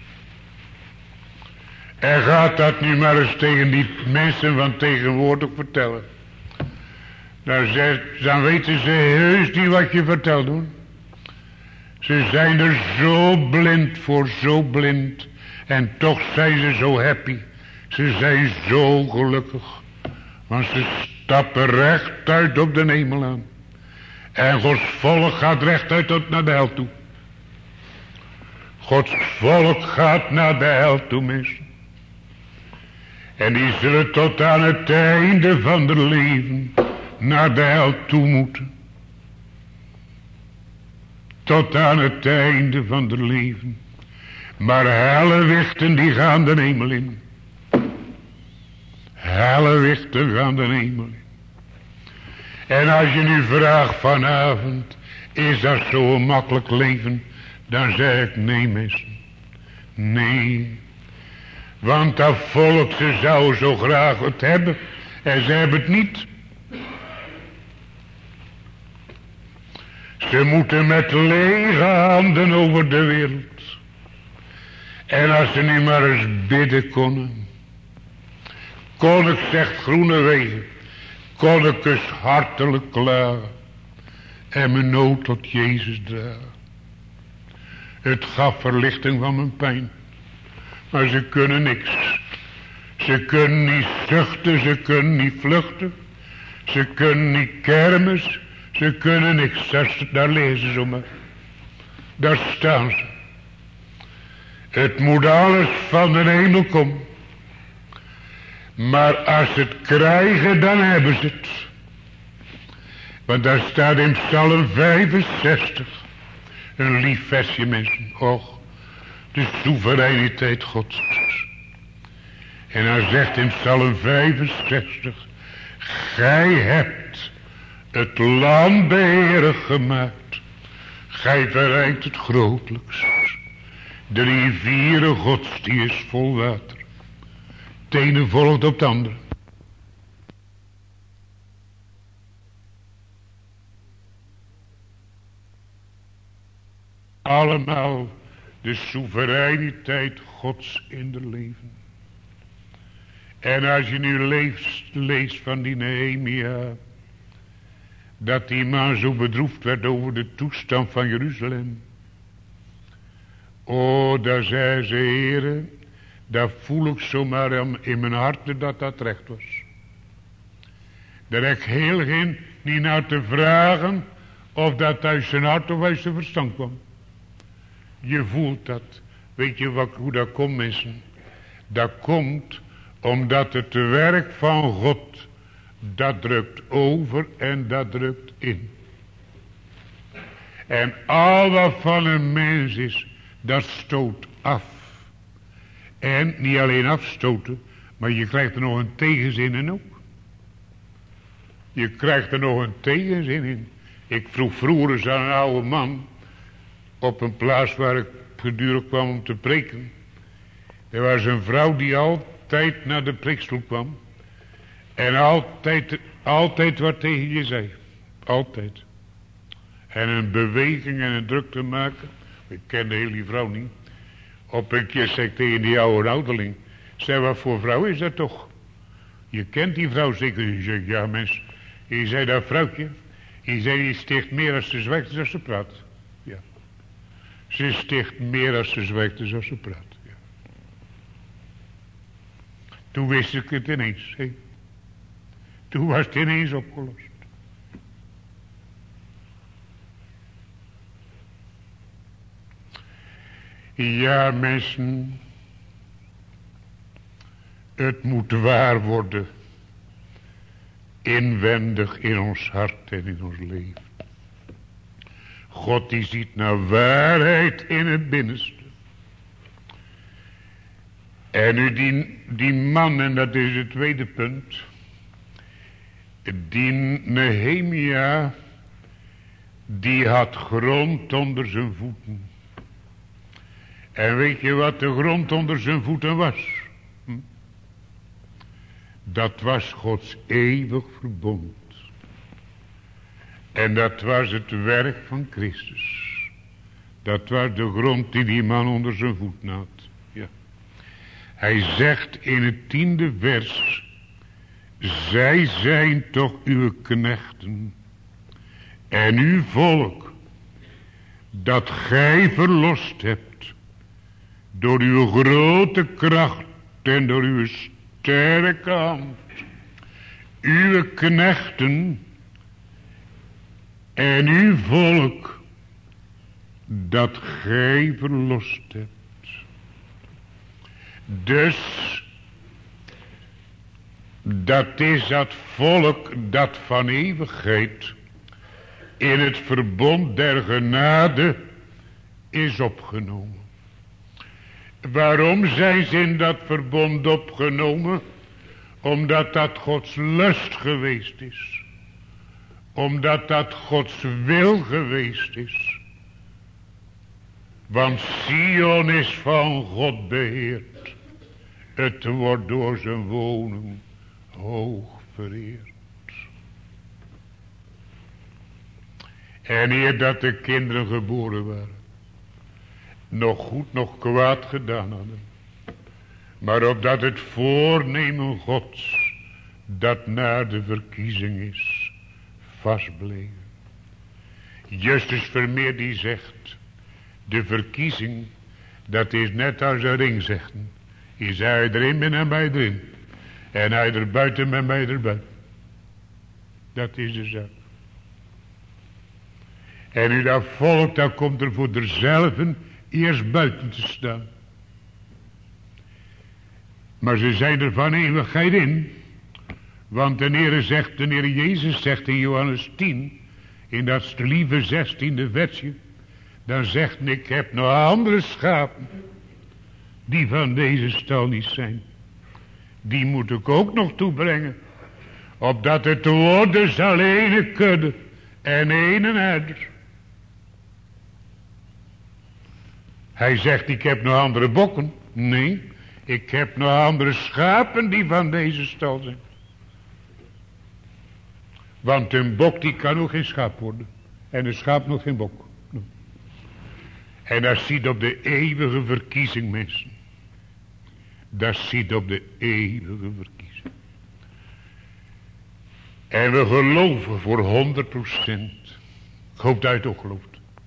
En gaat dat nu maar eens tegen die mensen van tegenwoordig vertellen. Dan, zegt, dan weten ze heus niet wat je vertelt hoor. Ze zijn er zo blind voor, zo blind. En toch zijn ze zo happy. Ze zijn zo gelukkig. Want ze stappen rechtuit op de hemel aan. En Gods volk gaat rechtuit tot naar de hel toe. Gods volk gaat naar de hel toe, mensen. En die zullen tot aan het einde van hun leven naar de hel toe moeten. Tot aan het einde van hun leven. Maar hellewichten die gaan de hemel in. Hellewichten gaan de hemel in. En als je nu vraagt vanavond, is dat zo'n makkelijk leven? Dan zeg ik nee mensen. Nee. Want dat volk, ze zou zo graag het hebben. En ze hebben het niet. Ze moeten met lege handen over de wereld. En als ze nu maar eens bidden konden. Kon ik, zegt Groenewegen, kon ik eens hartelijk klagen. En mijn nood tot Jezus dragen. Het gaf verlichting van mijn pijn. Maar ze kunnen niks. Ze kunnen niet zuchten, ze kunnen niet vluchten. Ze kunnen niet kermis. Ze kunnen niks. Daar, daar lezen ze maar. Daar staan ze. Het moet alles van de hemel komen. Maar als ze het krijgen, dan hebben ze het. Want daar staat in Psalm vijfenzestig. Een lief versje mensen. Och, de soevereiniteit Gods. En hij zegt in Psalm vijfenzestig. Gij hebt het land beheerig gemaakt. Gij verrijkt het grotelijkst. De rivieren Gods die is vol water. Het ene volgt op het andere. Allemaal de soevereiniteit Gods in de leven. En als je nu leest, leest van die Nehemia. Dat die man zo bedroefd werd over de toestand van Jeruzalem. O, daar zei ze, Heere, daar voel ik zomaar in mijn hart dat dat recht was. Daar heb ik heel geen niet naar te vragen of dat uit zijn hart of uit zijn verstand kwam. Je voelt dat. Weet je wat, hoe dat komt, mensen? Dat komt omdat het werk van God dat drukt over en dat drukt in. En al wat van een mens is, dat stoot af. En niet alleen afstoten, maar je krijgt er nog een tegenzin in ook. Je krijgt er nog een tegenzin in. Ik vroeg vroeger eens aan een oude man, op een plaats waar ik gedurig kwam om te preken. Er was een vrouw die altijd naar de preekstoel kwam. En altijd, altijd wat tegen je zei. Altijd. En een beweging en een druk te maken. Ik kende heel die vrouw niet. Op een keer zei ik tegen die oude ouderling. Zei, wat voor vrouw is dat toch? Je kent die vrouw zeker. Die zei, ja mens. Je zei, dat vrouwtje. Je zei, die sticht meer als ze zwijgt als ze praat. Ja. Ze sticht meer als ze zwijgt als ze praat. Ja. Toen wist ik het ineens. He. Toen was het ineens opgelost. Ja, mensen. Het moet waar worden. Inwendig in ons hart en in ons leven. God die ziet naar waarheid in het binnenste. En nu die, die man, en dat is het tweede punt. Die Nehemia, die had grond onder zijn voeten. En weet je wat de grond onder zijn voeten was? Hm? Dat was Gods eeuwig verbond. En dat was het werk van Christus. Dat was de grond die die man onder zijn voeten had. Ja. Hij zegt in het tiende vers. Zij zijn toch uw knechten. En uw volk. Dat gij verlost hebt. Door uw grote kracht en door uw sterke hand. Uw knechten en uw volk dat gij verlost hebt. Dus dat is dat volk dat van eeuwigheid in het verbond der genade is opgenomen. Waarom zijn ze in dat verbond opgenomen? Omdat dat Gods lust geweest is. Omdat dat Gods wil geweest is. Want Sion is van God beheerd. Het wordt door zijn woning hoog vereerd. En eer dat de kinderen geboren waren. Nog goed, nog kwaad gedaan hadden. Maar opdat het voornemen Gods, dat na de verkiezing is, vastbleven. Justus Vermeer die zegt, de verkiezing, dat is net als een ring zeggen. Is hij erin, ben en mij erin. En hij er buiten, ben mij er buiten. Dat is de zaak. En nu dat volk, dat komt er voor derzelven eerst buiten te staan. Maar ze zijn er van eeuwigheid in. Want de Heer zegt, de Heer Jezus zegt in Johannes tien, in dat lieve zestiende versje, dan zegt hij, ik heb nog andere schapen, die van deze stal niet zijn. Die moet ik ook nog toebrengen, opdat het worden zal ene kudde en ene herder. Hij zegt, ik heb nog andere bokken. Nee, ik heb nog andere schapen die van deze stal zijn. Want een bok die kan ook geen schaap worden. En een schaap nog geen bok. En dat ziet op de eeuwige verkiezing, mensen. Dat ziet op de eeuwige verkiezing. En we geloven voor honderd procent. Ik hoop dat je het ook gelooft.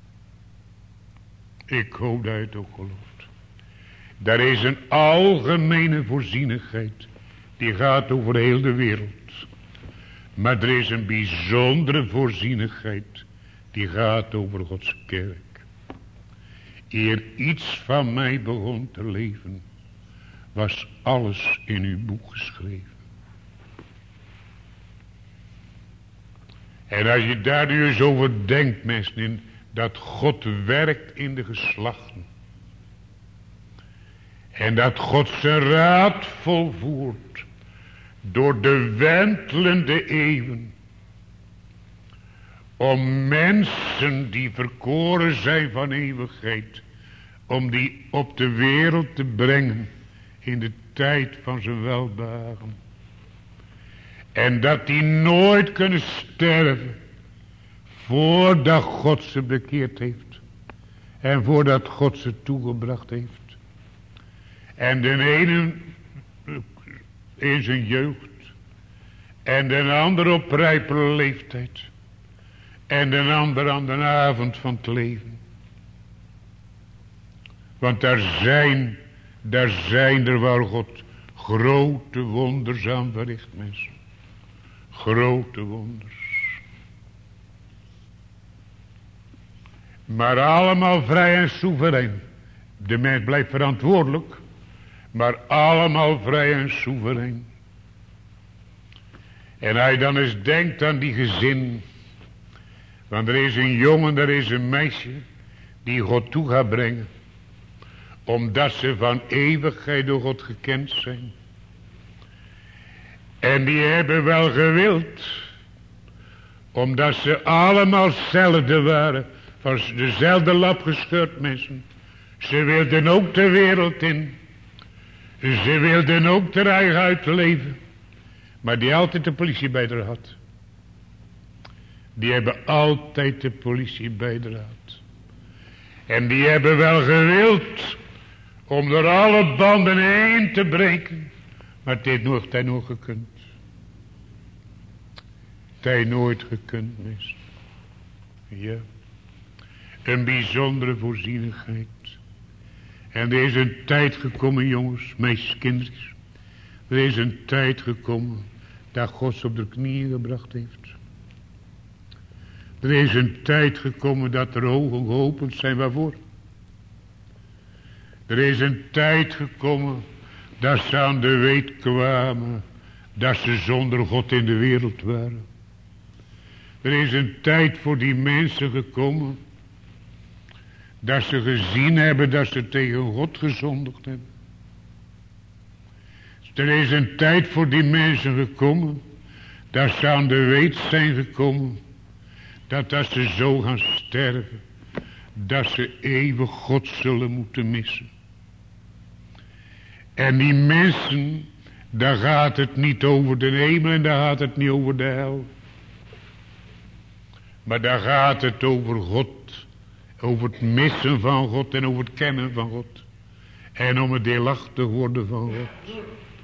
Ik hoop dat je het ook gelooft. Daar is een algemene voorzienigheid. Die gaat over heel de wereld. Maar er is een bijzondere voorzienigheid. Die gaat over Gods kerk. Eer iets van mij begon te leven, was alles in uw boek geschreven. En als je daar nu eens over denkt, mensen, in, dat God werkt in de geslachten. En dat God zijn raad volvoert door de wentelende eeuwen. Om mensen die verkoren zijn van eeuwigheid, om die op de wereld te brengen in de tijd van zijn welbehagen. En dat die nooit kunnen sterven voordat God ze bekeerd heeft. En voordat God ze toegebracht heeft. En de ene in zijn jeugd. En de ander op rijpere leeftijd. En de ander aan de avond van het leven. Want daar zijn, daar zijn er waar God grote wonders aan verricht, mensen. Grote wonders. Maar allemaal vrij en soeverein. De mens blijft verantwoordelijk. Maar allemaal vrij en soeverein. En hij dan eens denkt aan die gezin. Want er is een jongen, er is een meisje. Die God toe gaat brengen. Omdat ze van eeuwigheid door God gekend zijn. En die hebben wel gewild. Omdat ze allemaal hetzelfde waren. Van dezelfde lap gescheurd mensen. Ze wilden ook de wereld in. Ze wilden ook er eigen uitleven. Maar die altijd de politie bij haar had. Die hebben altijd de politie bij haar gehad. En die hebben wel gewild. Om er alle banden heen te breken. Maar het heeft nooit, het heeft nooit gekund. Het heeft nooit gekund, mensen. Ja. Een bijzondere voorzienigheid. En er is een tijd gekomen, jongens, meisjes, kinderen. Er is een tijd gekomen dat God ze op de knieën gebracht heeft. Er is een tijd gekomen dat er ogen geopend zijn, waarvoor? Er is een tijd gekomen dat ze aan de weet kwamen dat ze zonder God in de wereld waren. Er is een tijd voor die mensen gekomen dat ze gezien hebben dat ze tegen God gezondigd hebben. Er is een tijd voor die mensen gekomen dat ze aan de weet zijn gekomen dat als ze zo gaan sterven dat ze eeuwig God zullen moeten missen. En die mensen, daar gaat het niet over de hemel en daar gaat het niet over de hel. Maar daar gaat het over God. Over het missen van God en over het kennen van God. En om het deelachtig worden van God.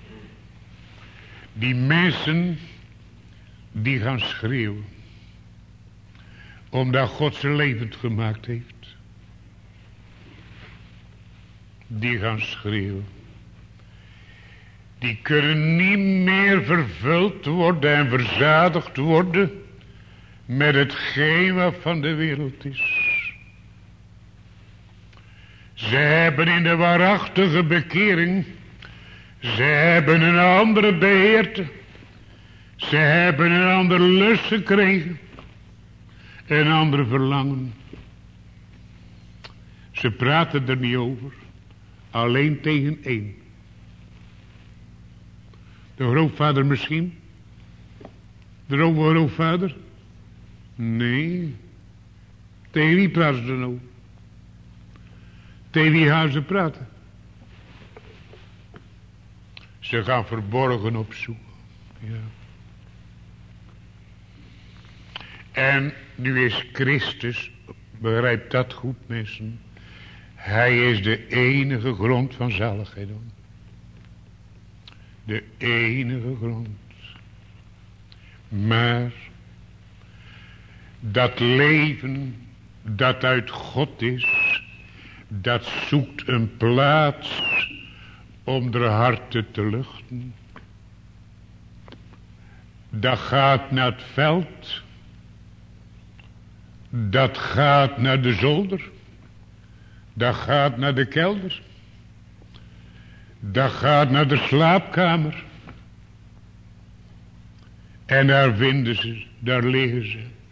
Die mensen, die gaan schreeuwen. Omdat God ze levend gemaakt heeft. Die gaan schreeuwen. Die kunnen niet meer vervuld worden en verzadigd worden met hetgeen wat van de wereld is. Ze hebben in de waarachtige bekering, ze hebben een andere beheerte. Ze hebben een ander lust gekregen. Een ander verlangen. Ze praten er niet over. Alleen tegen één. De grootvader misschien? De grootvader? Nee. Tegen wie praten ze nou? Tegen wie gaan ze praten? Ze gaan verborgen opzoeken. Ja. En nu is Christus, begrijp dat goed mensen. Hij is de enige grond van zaligheid. De enige grond. Maar dat leven dat uit God is, dat zoekt een plaats om de harten te luchten. Dat gaat naar het veld. Dat gaat naar de zolder. Dat gaat naar de kelder. Dat gaat naar de slaapkamer. En daar vinden ze, daar liggen ze.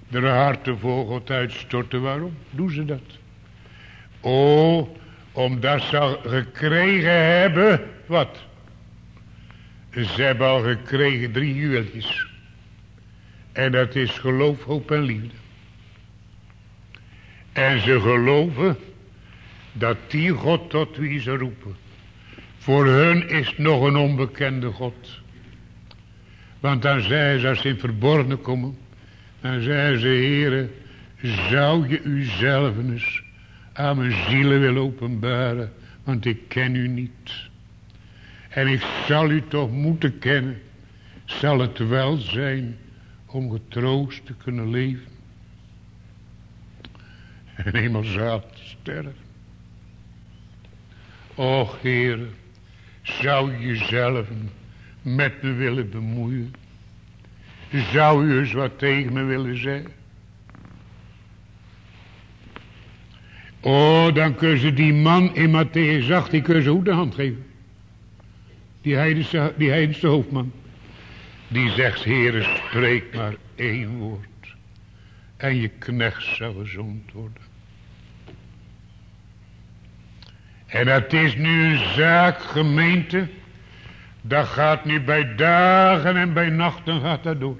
de harten voor God uitstorten. Waarom doen ze dat? O, omdat ze al gekregen hebben, wat? Ze hebben al gekregen drie juweltjes. En dat is geloof, hoop en liefde. En ze geloven dat die God tot wie ze roepen, voor hun is nog een onbekende God. Want dan zei ze, als ze in verborgen komen, dan zei ze, Heere, zou je uzelf eens aan mijn zielen willen openbaren, want ik ken u niet. En ik zal u toch moeten kennen, zal het wel zijn om getroost te kunnen leven. En eenmaal zaal te sterven. Och Heere, zou je jezelf met me willen bemoeien? Zou u eens wat tegen me willen zeggen? Oh, dan kunnen ze die man in Matthäus acht, die kunnen ze ook de hand geven. Die heidense, die heidense hoofdman. Die zegt, Heere, spreek maar één woord. En je knecht zal gezond worden. En dat is nu een zaak, gemeente. Dat gaat nu bij dagen en bij nachten gaat dat door.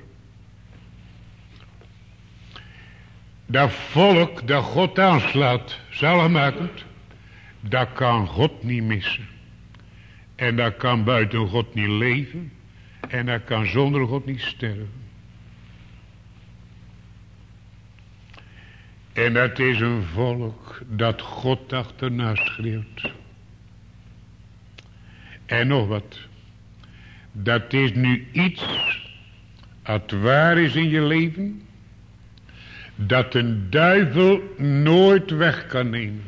Dat volk dat God aanslaat, zaligmakend, dat kan God niet missen. En dat kan buiten God niet leven. En dat kan zonder God niet sterven. En dat is een volk dat God achterna schreeuwt. En nog wat. Dat is nu iets, wat waar is in je leven, dat een duivel nooit weg kan nemen.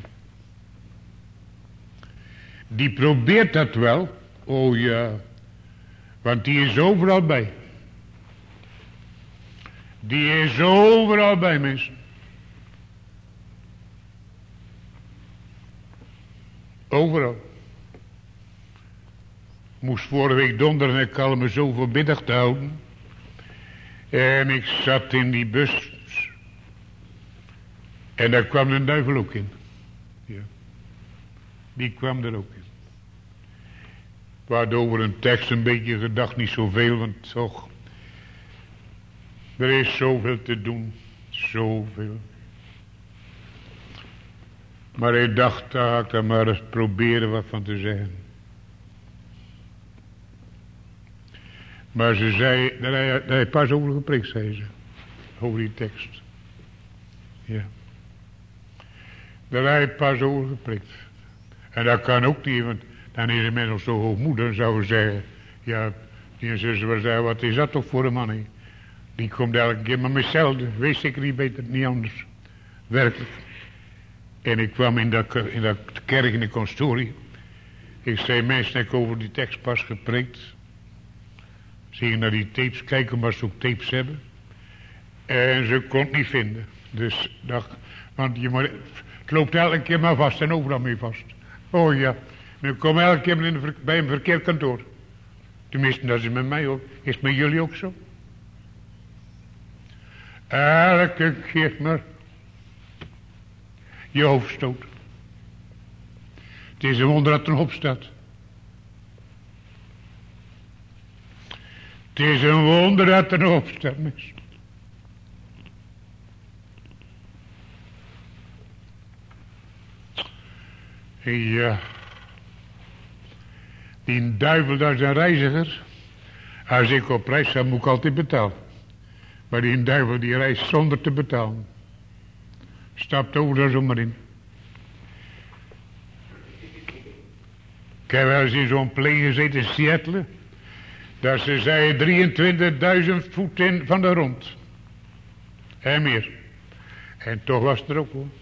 Die probeert dat wel, oh ja, want die is overal bij. Die is overal bij, mensen. Overal. Moest vorige week donderdag en ik al me zo voor middag te houden. En ik zat in die bus. En daar kwam een duivel ook in. Ja. Die kwam er ook in. Waardoor een tekst een beetje gedacht, niet zoveel, want toch. Er is zoveel te doen. Zoveel. Maar ik dacht, daar ga ik dan maar eens proberen wat van te zeggen. Maar ze zei, daar heb je pas over geprikt, zei ze. Over die tekst. Ja. Daar heb je pas over geprikt. En dat kan ook niet, want dan is een mens nog zo hoogmoedig, dan zou zeggen, ja, die zus wel zeggen, wat is dat toch voor een man? He? Die komt elke keer, maar hetzelfde, weet zeker niet beter, niet anders. Werkelijk. En ik kwam in dat, in dat kerk in de constorie. Ik zei, mensen, ik over die tekst pas gepreekt. Ze gingen naar die tapes kijken, maar ze ook tapes hebben. En ze kon het niet vinden. Dus dacht, want je moet, het loopt elke keer maar vast en overal mee vast. Oh ja, nu kom elke keer in de, bij een verkeerd kantoor. Tenminste, dat is met mij ook. Is het met jullie ook zo? Elke keer maar je hoofd stoot. Het is een wonder dat er nog op staat. Het is een wonder dat er nog op staat, mensen. Ja. Die duivel, dat is een reiziger. Als ik op reis ga, moet ik altijd betalen. Maar die duivel die reist zonder te betalen. Stapt over daar zomaar in. Ik heb wel eens in zo'n plane gezeten in Seattle. Dat ze zeiden drieëntwintigduizend voet in van de grond. En meer. En toch was het er ook hoor.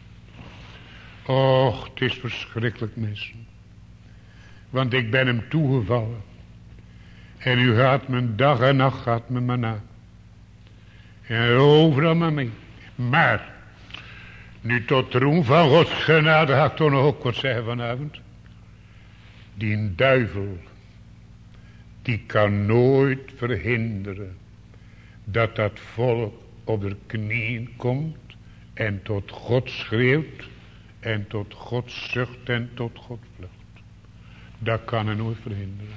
Och, het is verschrikkelijk mensen. Want ik ben hem toegevallen. En u gaat me dag en nacht gaat me maar na. En overal maar mee. Maar, nu tot roem van Gods genade ga ik toch nog ook wat zeggen vanavond. Die duivel, die kan nooit verhinderen dat dat volk op de knieën komt en tot God schreeuwt en tot God zucht en tot God vlucht. Dat kan er nooit verhinderen.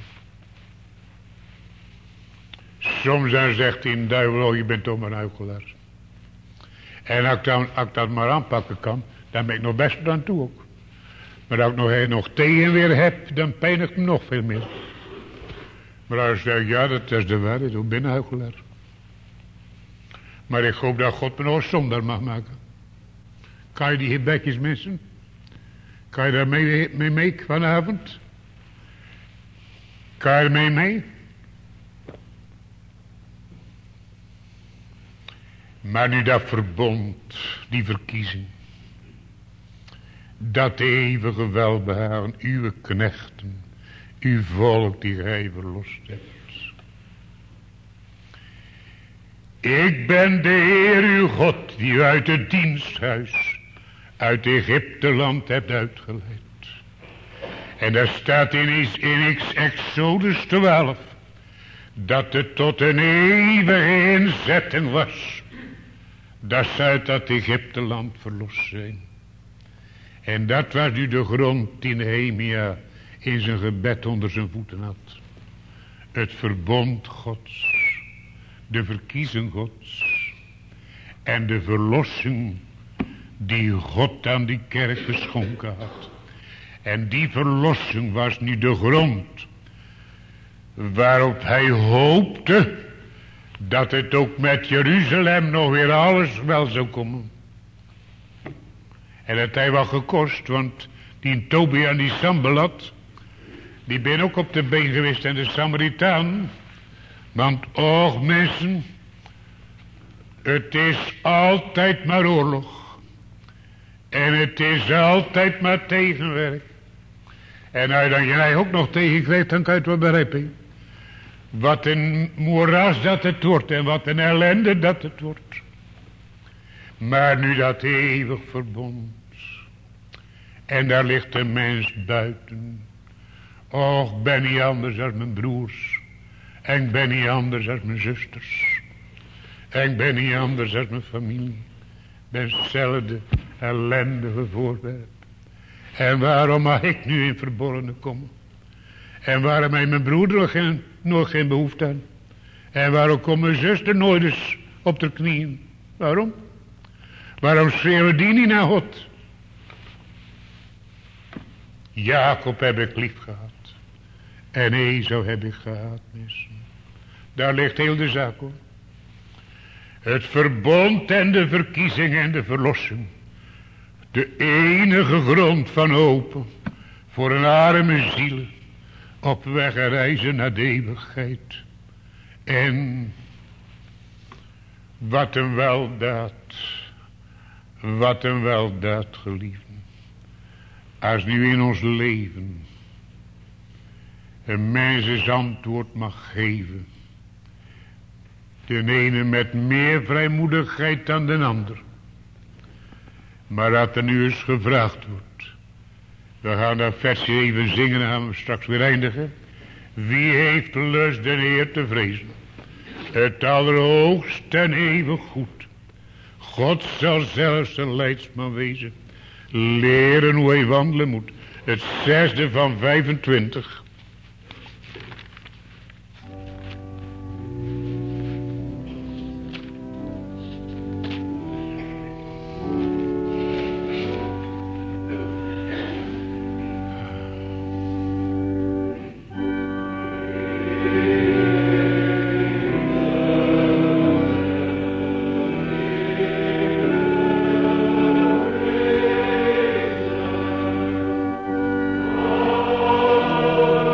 Soms dan zegt die duivel, oh je bent toch maar een huichelaar. En als ik, dan, als ik dat maar aanpakken kan, dan ben ik nog best aan toe ook. Maar als ik nog, nog tegenweer heb, dan pijnigt me nog veel meer. Maar als ik zeg, ja dat is de waarheid, ik ben een huichelaar. Maar ik hoop dat God me nog een zondaar mag maken. Kan je die gebedjes missen? Kan je daar mee, mee mee vanavond? Kan je er mee mee? Maar nu dat verbond, die verkiezing. Dat eeuwige welbehagen, uw knechten, uw volk die gij verlost hebt. Ik ben de Heer uw God, die u uit het diensthuis, uit Egypteland hebt uitgeleid. En daar staat in, in Exodus twaalf, dat het tot een eeuwige inzetting was, dat ze uit dat Egypteland verlost zijn. En dat was nu de grond die Nehemia in zijn gebed onder zijn voeten had. Het verbond Gods, de verkiezing Gods en de verlossing die God aan die kerk geschonken had. En die verlossing was nu de grond waarop hij hoopte dat het ook met Jeruzalem nog weer alles wel zou komen. En dat hij wel gekost, want die Tobia en die Sanballat, die ben ook op de been geweest en de Samaritaan. Want och mensen, het is altijd maar oorlog. En het is altijd maar tegenwerk. En als je dan jij ook nog tegenkrijgt, dan kan je het wel begrijpen. Wat een moeras dat het wordt en wat een ellende dat het wordt. Maar nu dat eeuwig verbond. En daar ligt een mens buiten. Och, ik ben niet anders dan mijn broers. En ik ben niet anders dan mijn zusters. En ik ben niet anders dan mijn familie. Ik ben hetzelfde ellendige voorwerp. En waarom mag ik nu in verborgene komen? En waarom heeft mijn broeder nog geen, nog geen behoefte aan? En waarom komt mijn zuster nooit eens op de knieën? Waarom? Waarom schreeuwen die niet naar God? Jacob heb ik lief gehad. En Esau heb ik gehaat, mensen. Daar ligt heel de zaak hoor. Het verbond en de verkiezing en de verlossing. De enige grond van hoop voor een arme ziel op weg reizen naar de eeuwigheid. En wat een weldaad, wat een weldaad geliefden. Als nu in ons leven een mens antwoord mag geven. De ene met meer vrijmoedigheid dan de ander. Maar dat er nu eens gevraagd wordt. We gaan dat versje even zingen en gaan we straks weer eindigen. Wie heeft lust de Heer te vrezen? Het allerhoogst en eeuwig goed. God zal zelfs een leidsman wezen. Leren hoe hij wandelen moet. Het zesde van vijfentwintig. Oh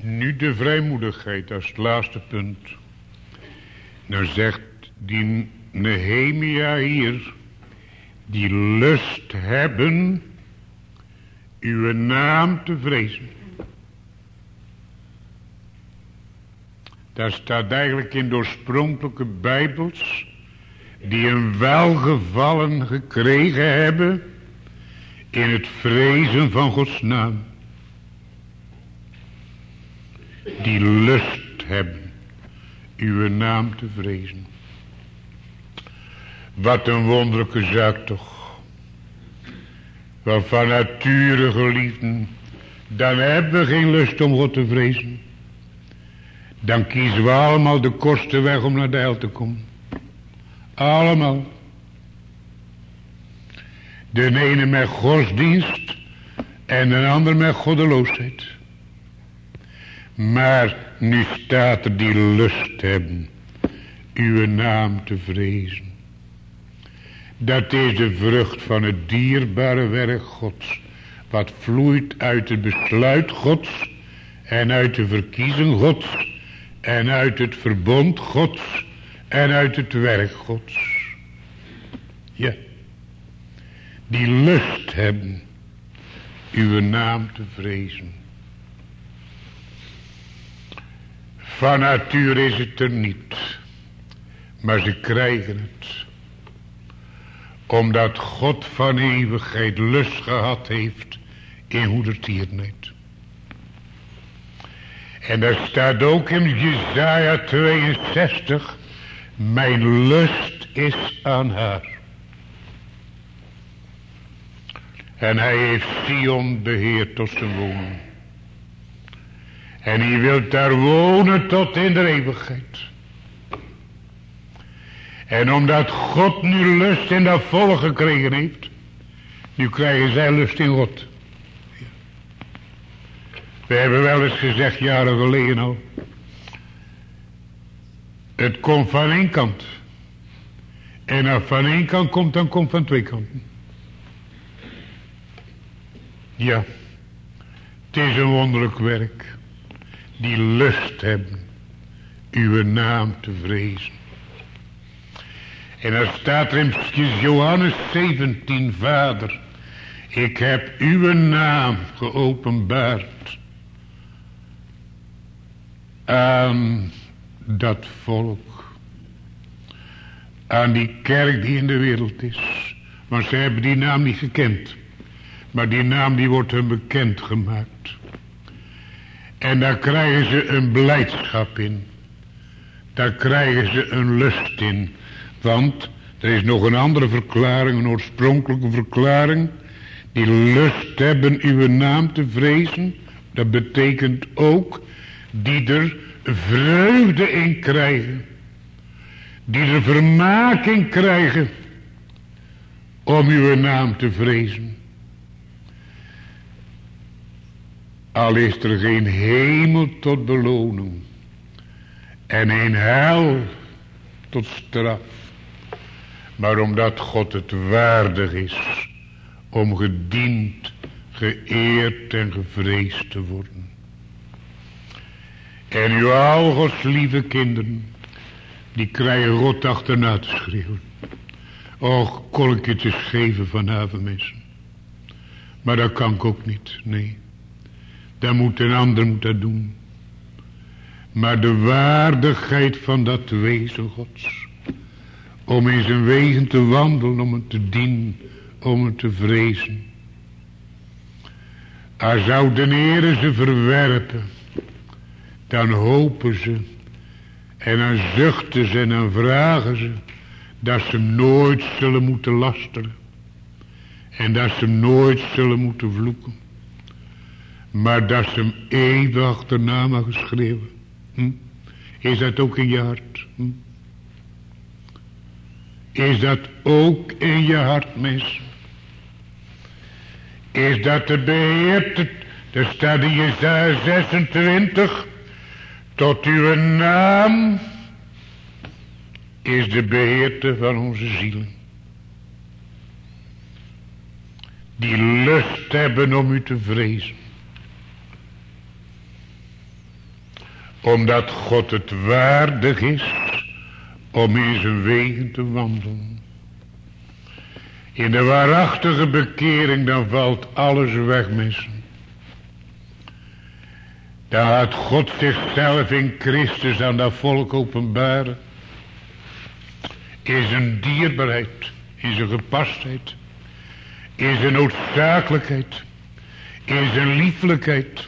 Nu de vrijmoedigheid als het laatste punt. Nou zegt die Nehemia hier, die lust hebben uw naam te vrezen. Daar staat eigenlijk in de oorspronkelijke Bijbels, die een welgevallen gekregen hebben in het vrezen van Gods naam. Die lust hebben uw naam te vrezen. Wat een wonderlijke zaak toch. Wel van nature geliefden, dan hebben we geen lust om God te vrezen. Dan kiezen we allemaal de kortste weg om naar de hel te komen. Allemaal. De ene met godsdienst en de ander met goddeloosheid. Maar nu staat er die lust hebben uw naam te vrezen. Dat is de vrucht van het dierbare werk Gods. Wat vloeit uit het besluit Gods en uit de verkiezing Gods en uit het verbond Gods en uit het werk Gods. Ja. Die lust hebben uw naam te vrezen. Van nature is het er niet. Maar ze krijgen het. Omdat God van eeuwigheid lust gehad heeft in goedertierenheid. En daar staat ook in Jesaja tweeënzestig. Mijn lust is aan haar. En hij heeft Sion beheerd tot zijn woning. En hij wil daar wonen tot in de eeuwigheid. En omdat God nu lust in dat volk gekregen heeft, nu krijgen zij lust in God. We hebben wel eens gezegd, jaren geleden al, het komt van één kant. En als van één kant komt, dan komt van twee kanten. Ja, het is een wonderlijk werk. Die lust hebben uw naam te vrezen. En er staat er in Johannes zeventien, Vader, ik heb uw naam geopenbaard aan dat volk, aan die kerk die in de wereld is. Maar ze hebben die naam niet gekend, maar die naam die wordt hun bekend gemaakt. En daar krijgen ze een blijdschap in. Daar krijgen ze een lust in. Want er is nog een andere verklaring, een oorspronkelijke verklaring. Die lust hebben uw naam te vrezen. Dat betekent ook die er vreugde in krijgen. Die er vermaak in krijgen om uw naam te vrezen. Al is er geen hemel tot beloning en een hel tot straf. Maar omdat God het waardig is om gediend, geëerd en gevreesd te worden. En u al Gods lieve kinderen, die krijgen God achterna te schreeuwen. Och, kon ik het eens geven vanavond mensen. Maar dat kan ik ook niet, nee. Dat moet een ander moet dat doen. Maar de waardigheid van dat wezen Gods. Om in zijn wegen te wandelen, om het te dienen, om het te vrezen. Als zou de Heere ze verwerpen, dan hopen ze en dan zuchten ze en dan vragen ze dat ze nooit zullen moeten lasteren. En dat ze nooit zullen moeten vloeken. Maar dat ze hem eeuwig achterna mag schreeuwen. Hm? Is dat ook in je hart? Hm? Is dat ook in je hart, mensen? Is dat de beheerte? Er staat in Jesaja zesentwintig. Tot uw naam is de beheerte van onze zielen. Die lust hebben om u te vrezen. Omdat God het waardig is om in zijn wegen te wandelen. In de waarachtige bekering dan valt alles weg, mensen. Dan gaat God zichzelf in Christus aan dat volk openbaren. In zijn dierbaarheid, in zijn gepastheid, in zijn noodzakelijkheid, in zijn lieflijkheid.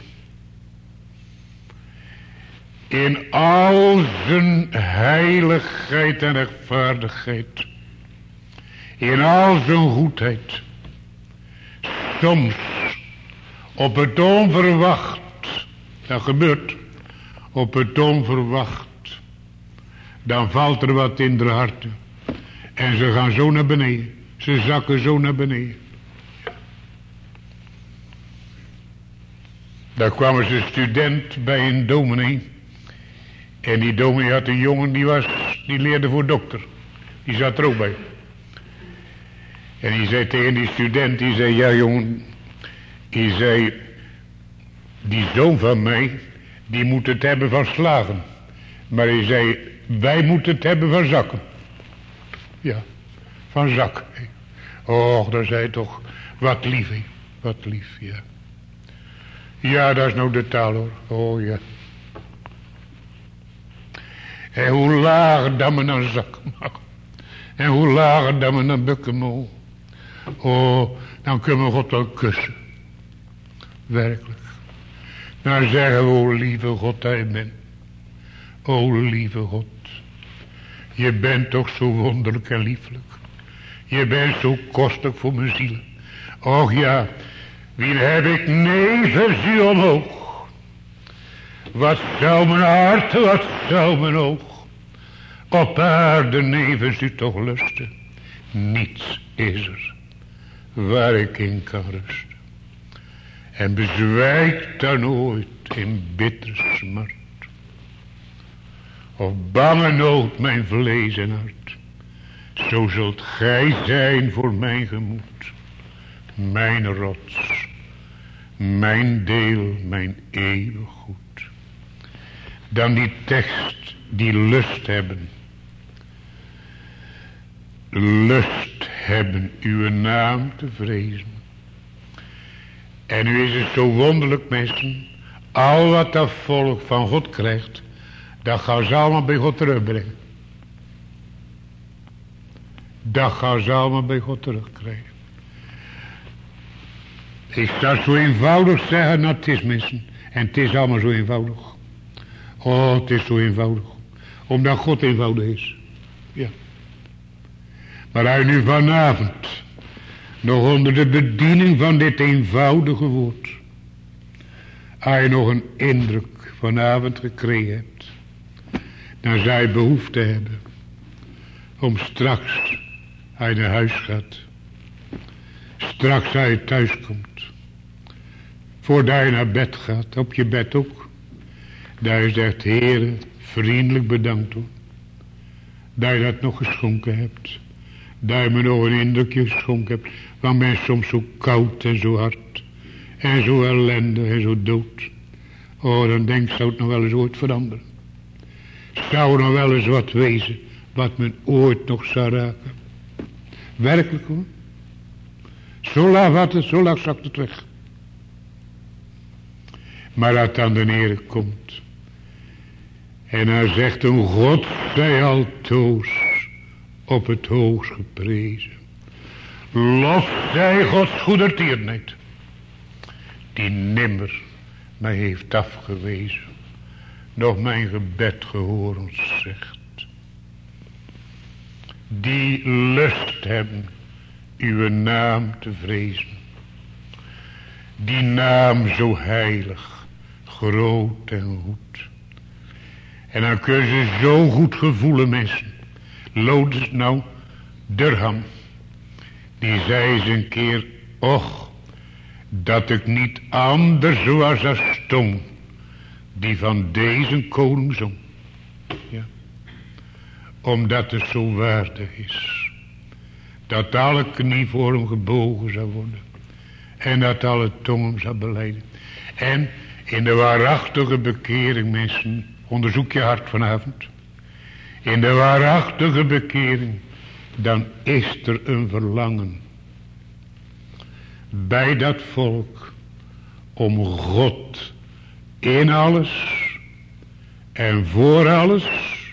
In al zijn heiligheid en rechtvaardigheid. In al zijn goedheid. Soms op het onverwacht. Dat gebeurt. Op het onverwacht. Dan valt er wat in de harten. En ze gaan zo naar beneden. Ze zakken zo naar beneden. Daar kwam eens een student bij een dominee. En die dominee had een jongen die was, die leerde voor dokter. Die zat er ook bij. En die zei tegen die student, die zei, ja jongen, die zei, die zoon van mij, die moet het hebben van slagen. Maar hij zei, wij moeten het hebben van zakken. Ja, van zakken. Och, dan zei hij toch, wat lief, he. Wat lief, ja. Ja, dat is nou de taal hoor, oh ja. En hoe lager dat men dan zakken mag. En hoe lager dat men dan bukken mag. Oh, dan kunnen we God wel kussen. Werkelijk. Dan zeggen we, o lieve God dat je bent. O lieve God. Je bent toch zo wonderlijk en lieflijk. Je bent zo kostelijk voor mijn ziel. Och ja, wie heb ik nevens u omhoog. Wat zou mijn hart, wat zou mijn oog op aarde nevens u toch lusten. Niets is er waar ik in kan rusten. En bezwijkt dan ooit in bittere smart. Of bange nood mijn vlees en hart. Zo zult gij zijn voor mijn gemoed. Mijn rots. Mijn deel, mijn eeuwig goed. Dan die tekst, die lust hebben. Lust hebben uw naam te vrezen. En nu is het zo wonderlijk, mensen. Al wat dat volk van God krijgt, dat gaan ze allemaal bij God terugbrengen. Dat gaan ze allemaal bij God terugkrijgen. Ik zou zo eenvoudig zeggen, nou het is mensen. En het is allemaal zo eenvoudig. Oh, het is zo eenvoudig. Omdat God eenvoudig is. Ja. Maar hij nu vanavond nog onder de bediening van dit eenvoudige woord. Als je nog een indruk vanavond gekregen hebt. Dan zou je behoefte hebben. Om straks, als je naar huis gaat. Straks als je thuis komt. Voordat je naar bed gaat, op je bed ook. Dat je zegt, Heere, vriendelijk bedankt hoor. Dat je dat nog geschonken hebt. Dat je me nog een indrukje geschonken hebt. Want ben je soms zo koud en zo hard. En zo ellendig en zo dood. Oh, dan denk ik, zou het nog wel eens ooit veranderen. Zou er nog wel eens wat wezen. Wat men ooit nog zou raken. Werkelijk hoor. Zo laag had het, zo laag zakt het weg. Maar dat dan de Heer komt. En hij zegt hem, God zij altoos op het hoogst geprezen. Lof zij Gods goedertierenheid. Die nimmer mij heeft afgewezen. Nog mijn gebed gehoord zegt. Die lust hebben uw naam te vrezen. Die naam zo heilig, groot en goed. En dan kunnen ze zo goed gevoelen mensen. Loodens nou, Durham. Die zei eens een keer, och, dat ik niet anders was als tong. Die van deze koning zong. Ja. Omdat het zo waardig is. Dat alle knie voor hem gebogen zou worden. En dat alle tong hem zou belijden. En In de waarachtige bekering, mensen, onderzoek je hart vanavond. In de waarachtige bekering, dan is er een verlangen bij dat volk om God in alles en voor alles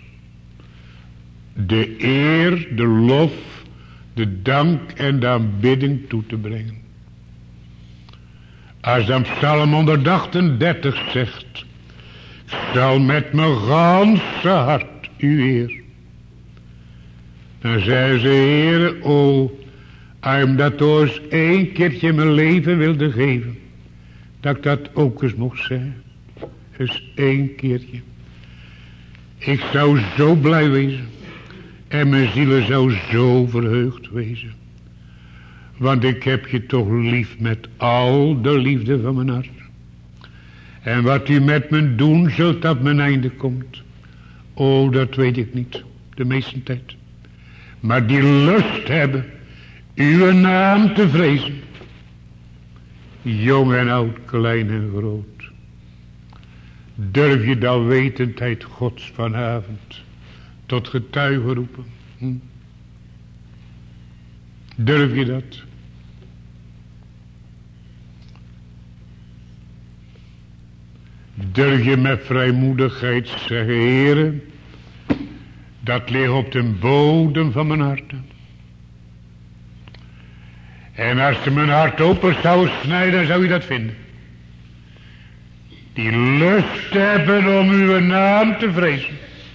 de eer, de lof, de dank en de aanbidding toe te brengen. Als dan Psalm honderdachtendertig zegt, ik zal met mijn ganse hart u eer. Dan zei ze, Heere, o, als je dat eens één keertje mijn leven wilde geven, dat ik dat ook eens mocht zeggen. Dus één keertje. Ik zou zo blij wezen. En mijn ziel zou zo verheugd wezen. Want ik heb je toch lief met al de liefde van mijn hart. En wat u met me doen zult dat mijn einde komt. Oh, dat weet ik niet. De meeste tijd. Maar die lust hebben uw naam te vrezen. Jong en oud, klein en groot. Durf je dan wetendheid Gods vanavond tot getuige roepen? Hm? Durf je dat? Durf je met vrijmoedigheid zeggen, Heere, dat ligt op de bodem van mijn hart. En als je mijn hart open zou snijden, dan zou je dat vinden. Die lust hebben om uw naam te vrezen.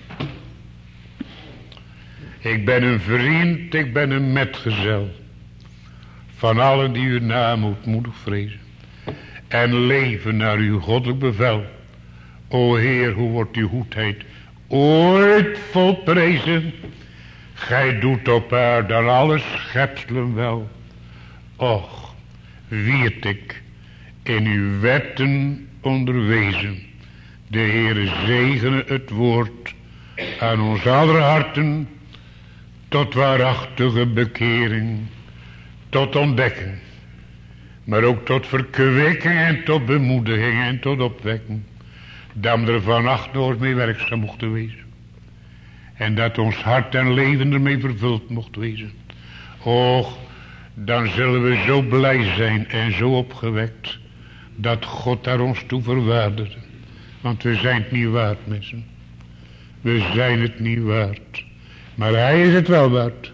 Ik ben een vriend, ik ben een metgezel van allen die uw naam ootmoedig vrezen. En leven naar uw goddelijk bevel. O Heer, hoe wordt uw goedheid ooit volprezen. Gij doet op aarde dan alle schepselen wel. Och, wierd ik in uw wetten onderwezen. De Heere zegene het woord aan ons aller harten, tot waarachtige bekering, tot ontdekking, maar ook tot verkwikking en tot bemoediging en tot opwekking, dat we er vannacht nooit mee werkzaam mochten wezen. En dat ons hart en leven ermee vervuld mocht wezen. Och, dan zullen we zo blij zijn en zo opgewekt, dat God daar ons toe verwaardigde. Want we zijn het niet waard, mensen. We zijn het niet waard. Maar hij is het wel waard.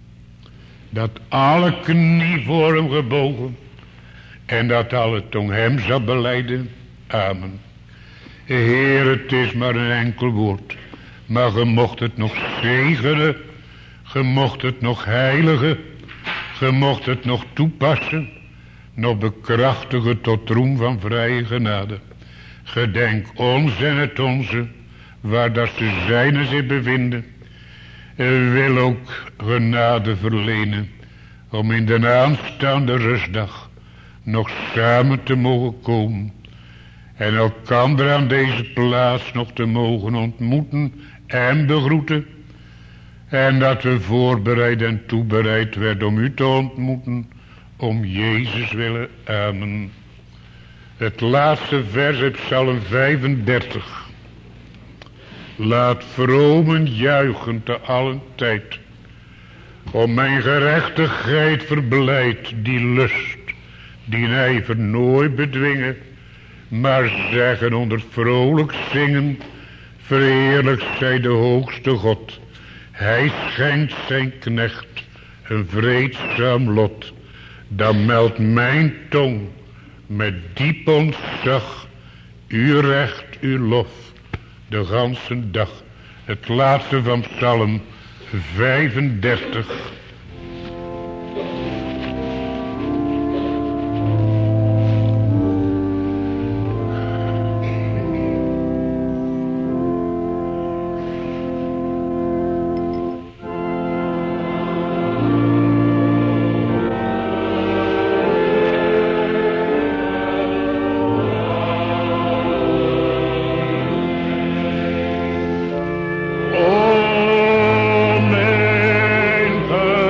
Dat alle knie voor hem gebogen. En dat alle tong hem zal belijden. Amen. Heer, het is maar een enkel woord. Maar ge mocht het nog zegenen. Ge mocht het nog heiligen. Ge mocht het nog toepassen. Nog bekrachtigen tot roem van vrije genade. Gedenk ons en het onze. Waar dat de zijnen zich bevinden. En wil ook genade verlenen. Om in de aanstaande rustdag. Nog samen te mogen komen. En elkander aan deze plaats nog te mogen ontmoeten en begroeten. En dat we voorbereid en toebereid werden om u te ontmoeten. Om Jezus willen. Amen. Het laatste vers uit Psalm vijfendertig. Laat vromen juichen te allen tijd. Om mijn gerechtigheid verblijdt die lust. Die ijver nooit bedwingen. Maar zeggen onder vrolijk zingen. Verheerlijk zij de hoogste God. Hij schenkt zijn knecht een vreedzaam lot. Dan meldt mijn tong met diep ontzag uw recht, uw lof, de ganse dag. Het laatste van Psalm vijfendertig. O mijn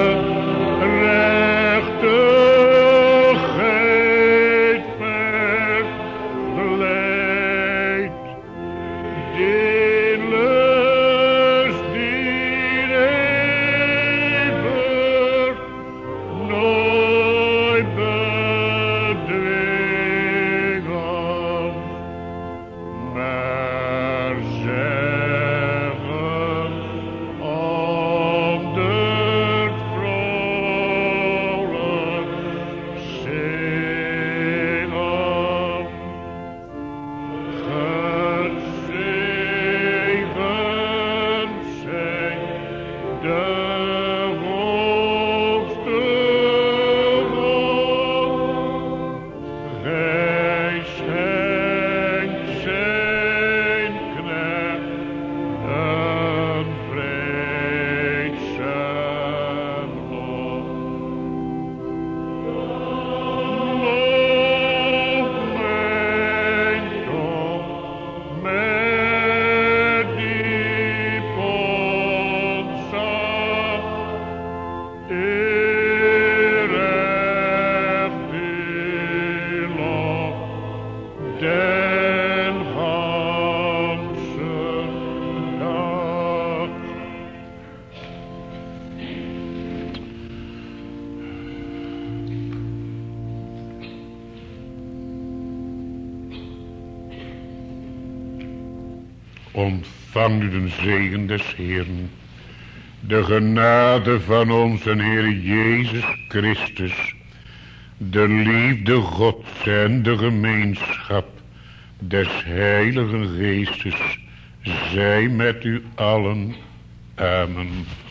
ontvang nu de zegen des Heeren. De genade van onze Heer Jezus Christus, de liefde Gods en de gemeenschap des Heiligen Geestes, zij met u allen. Amen.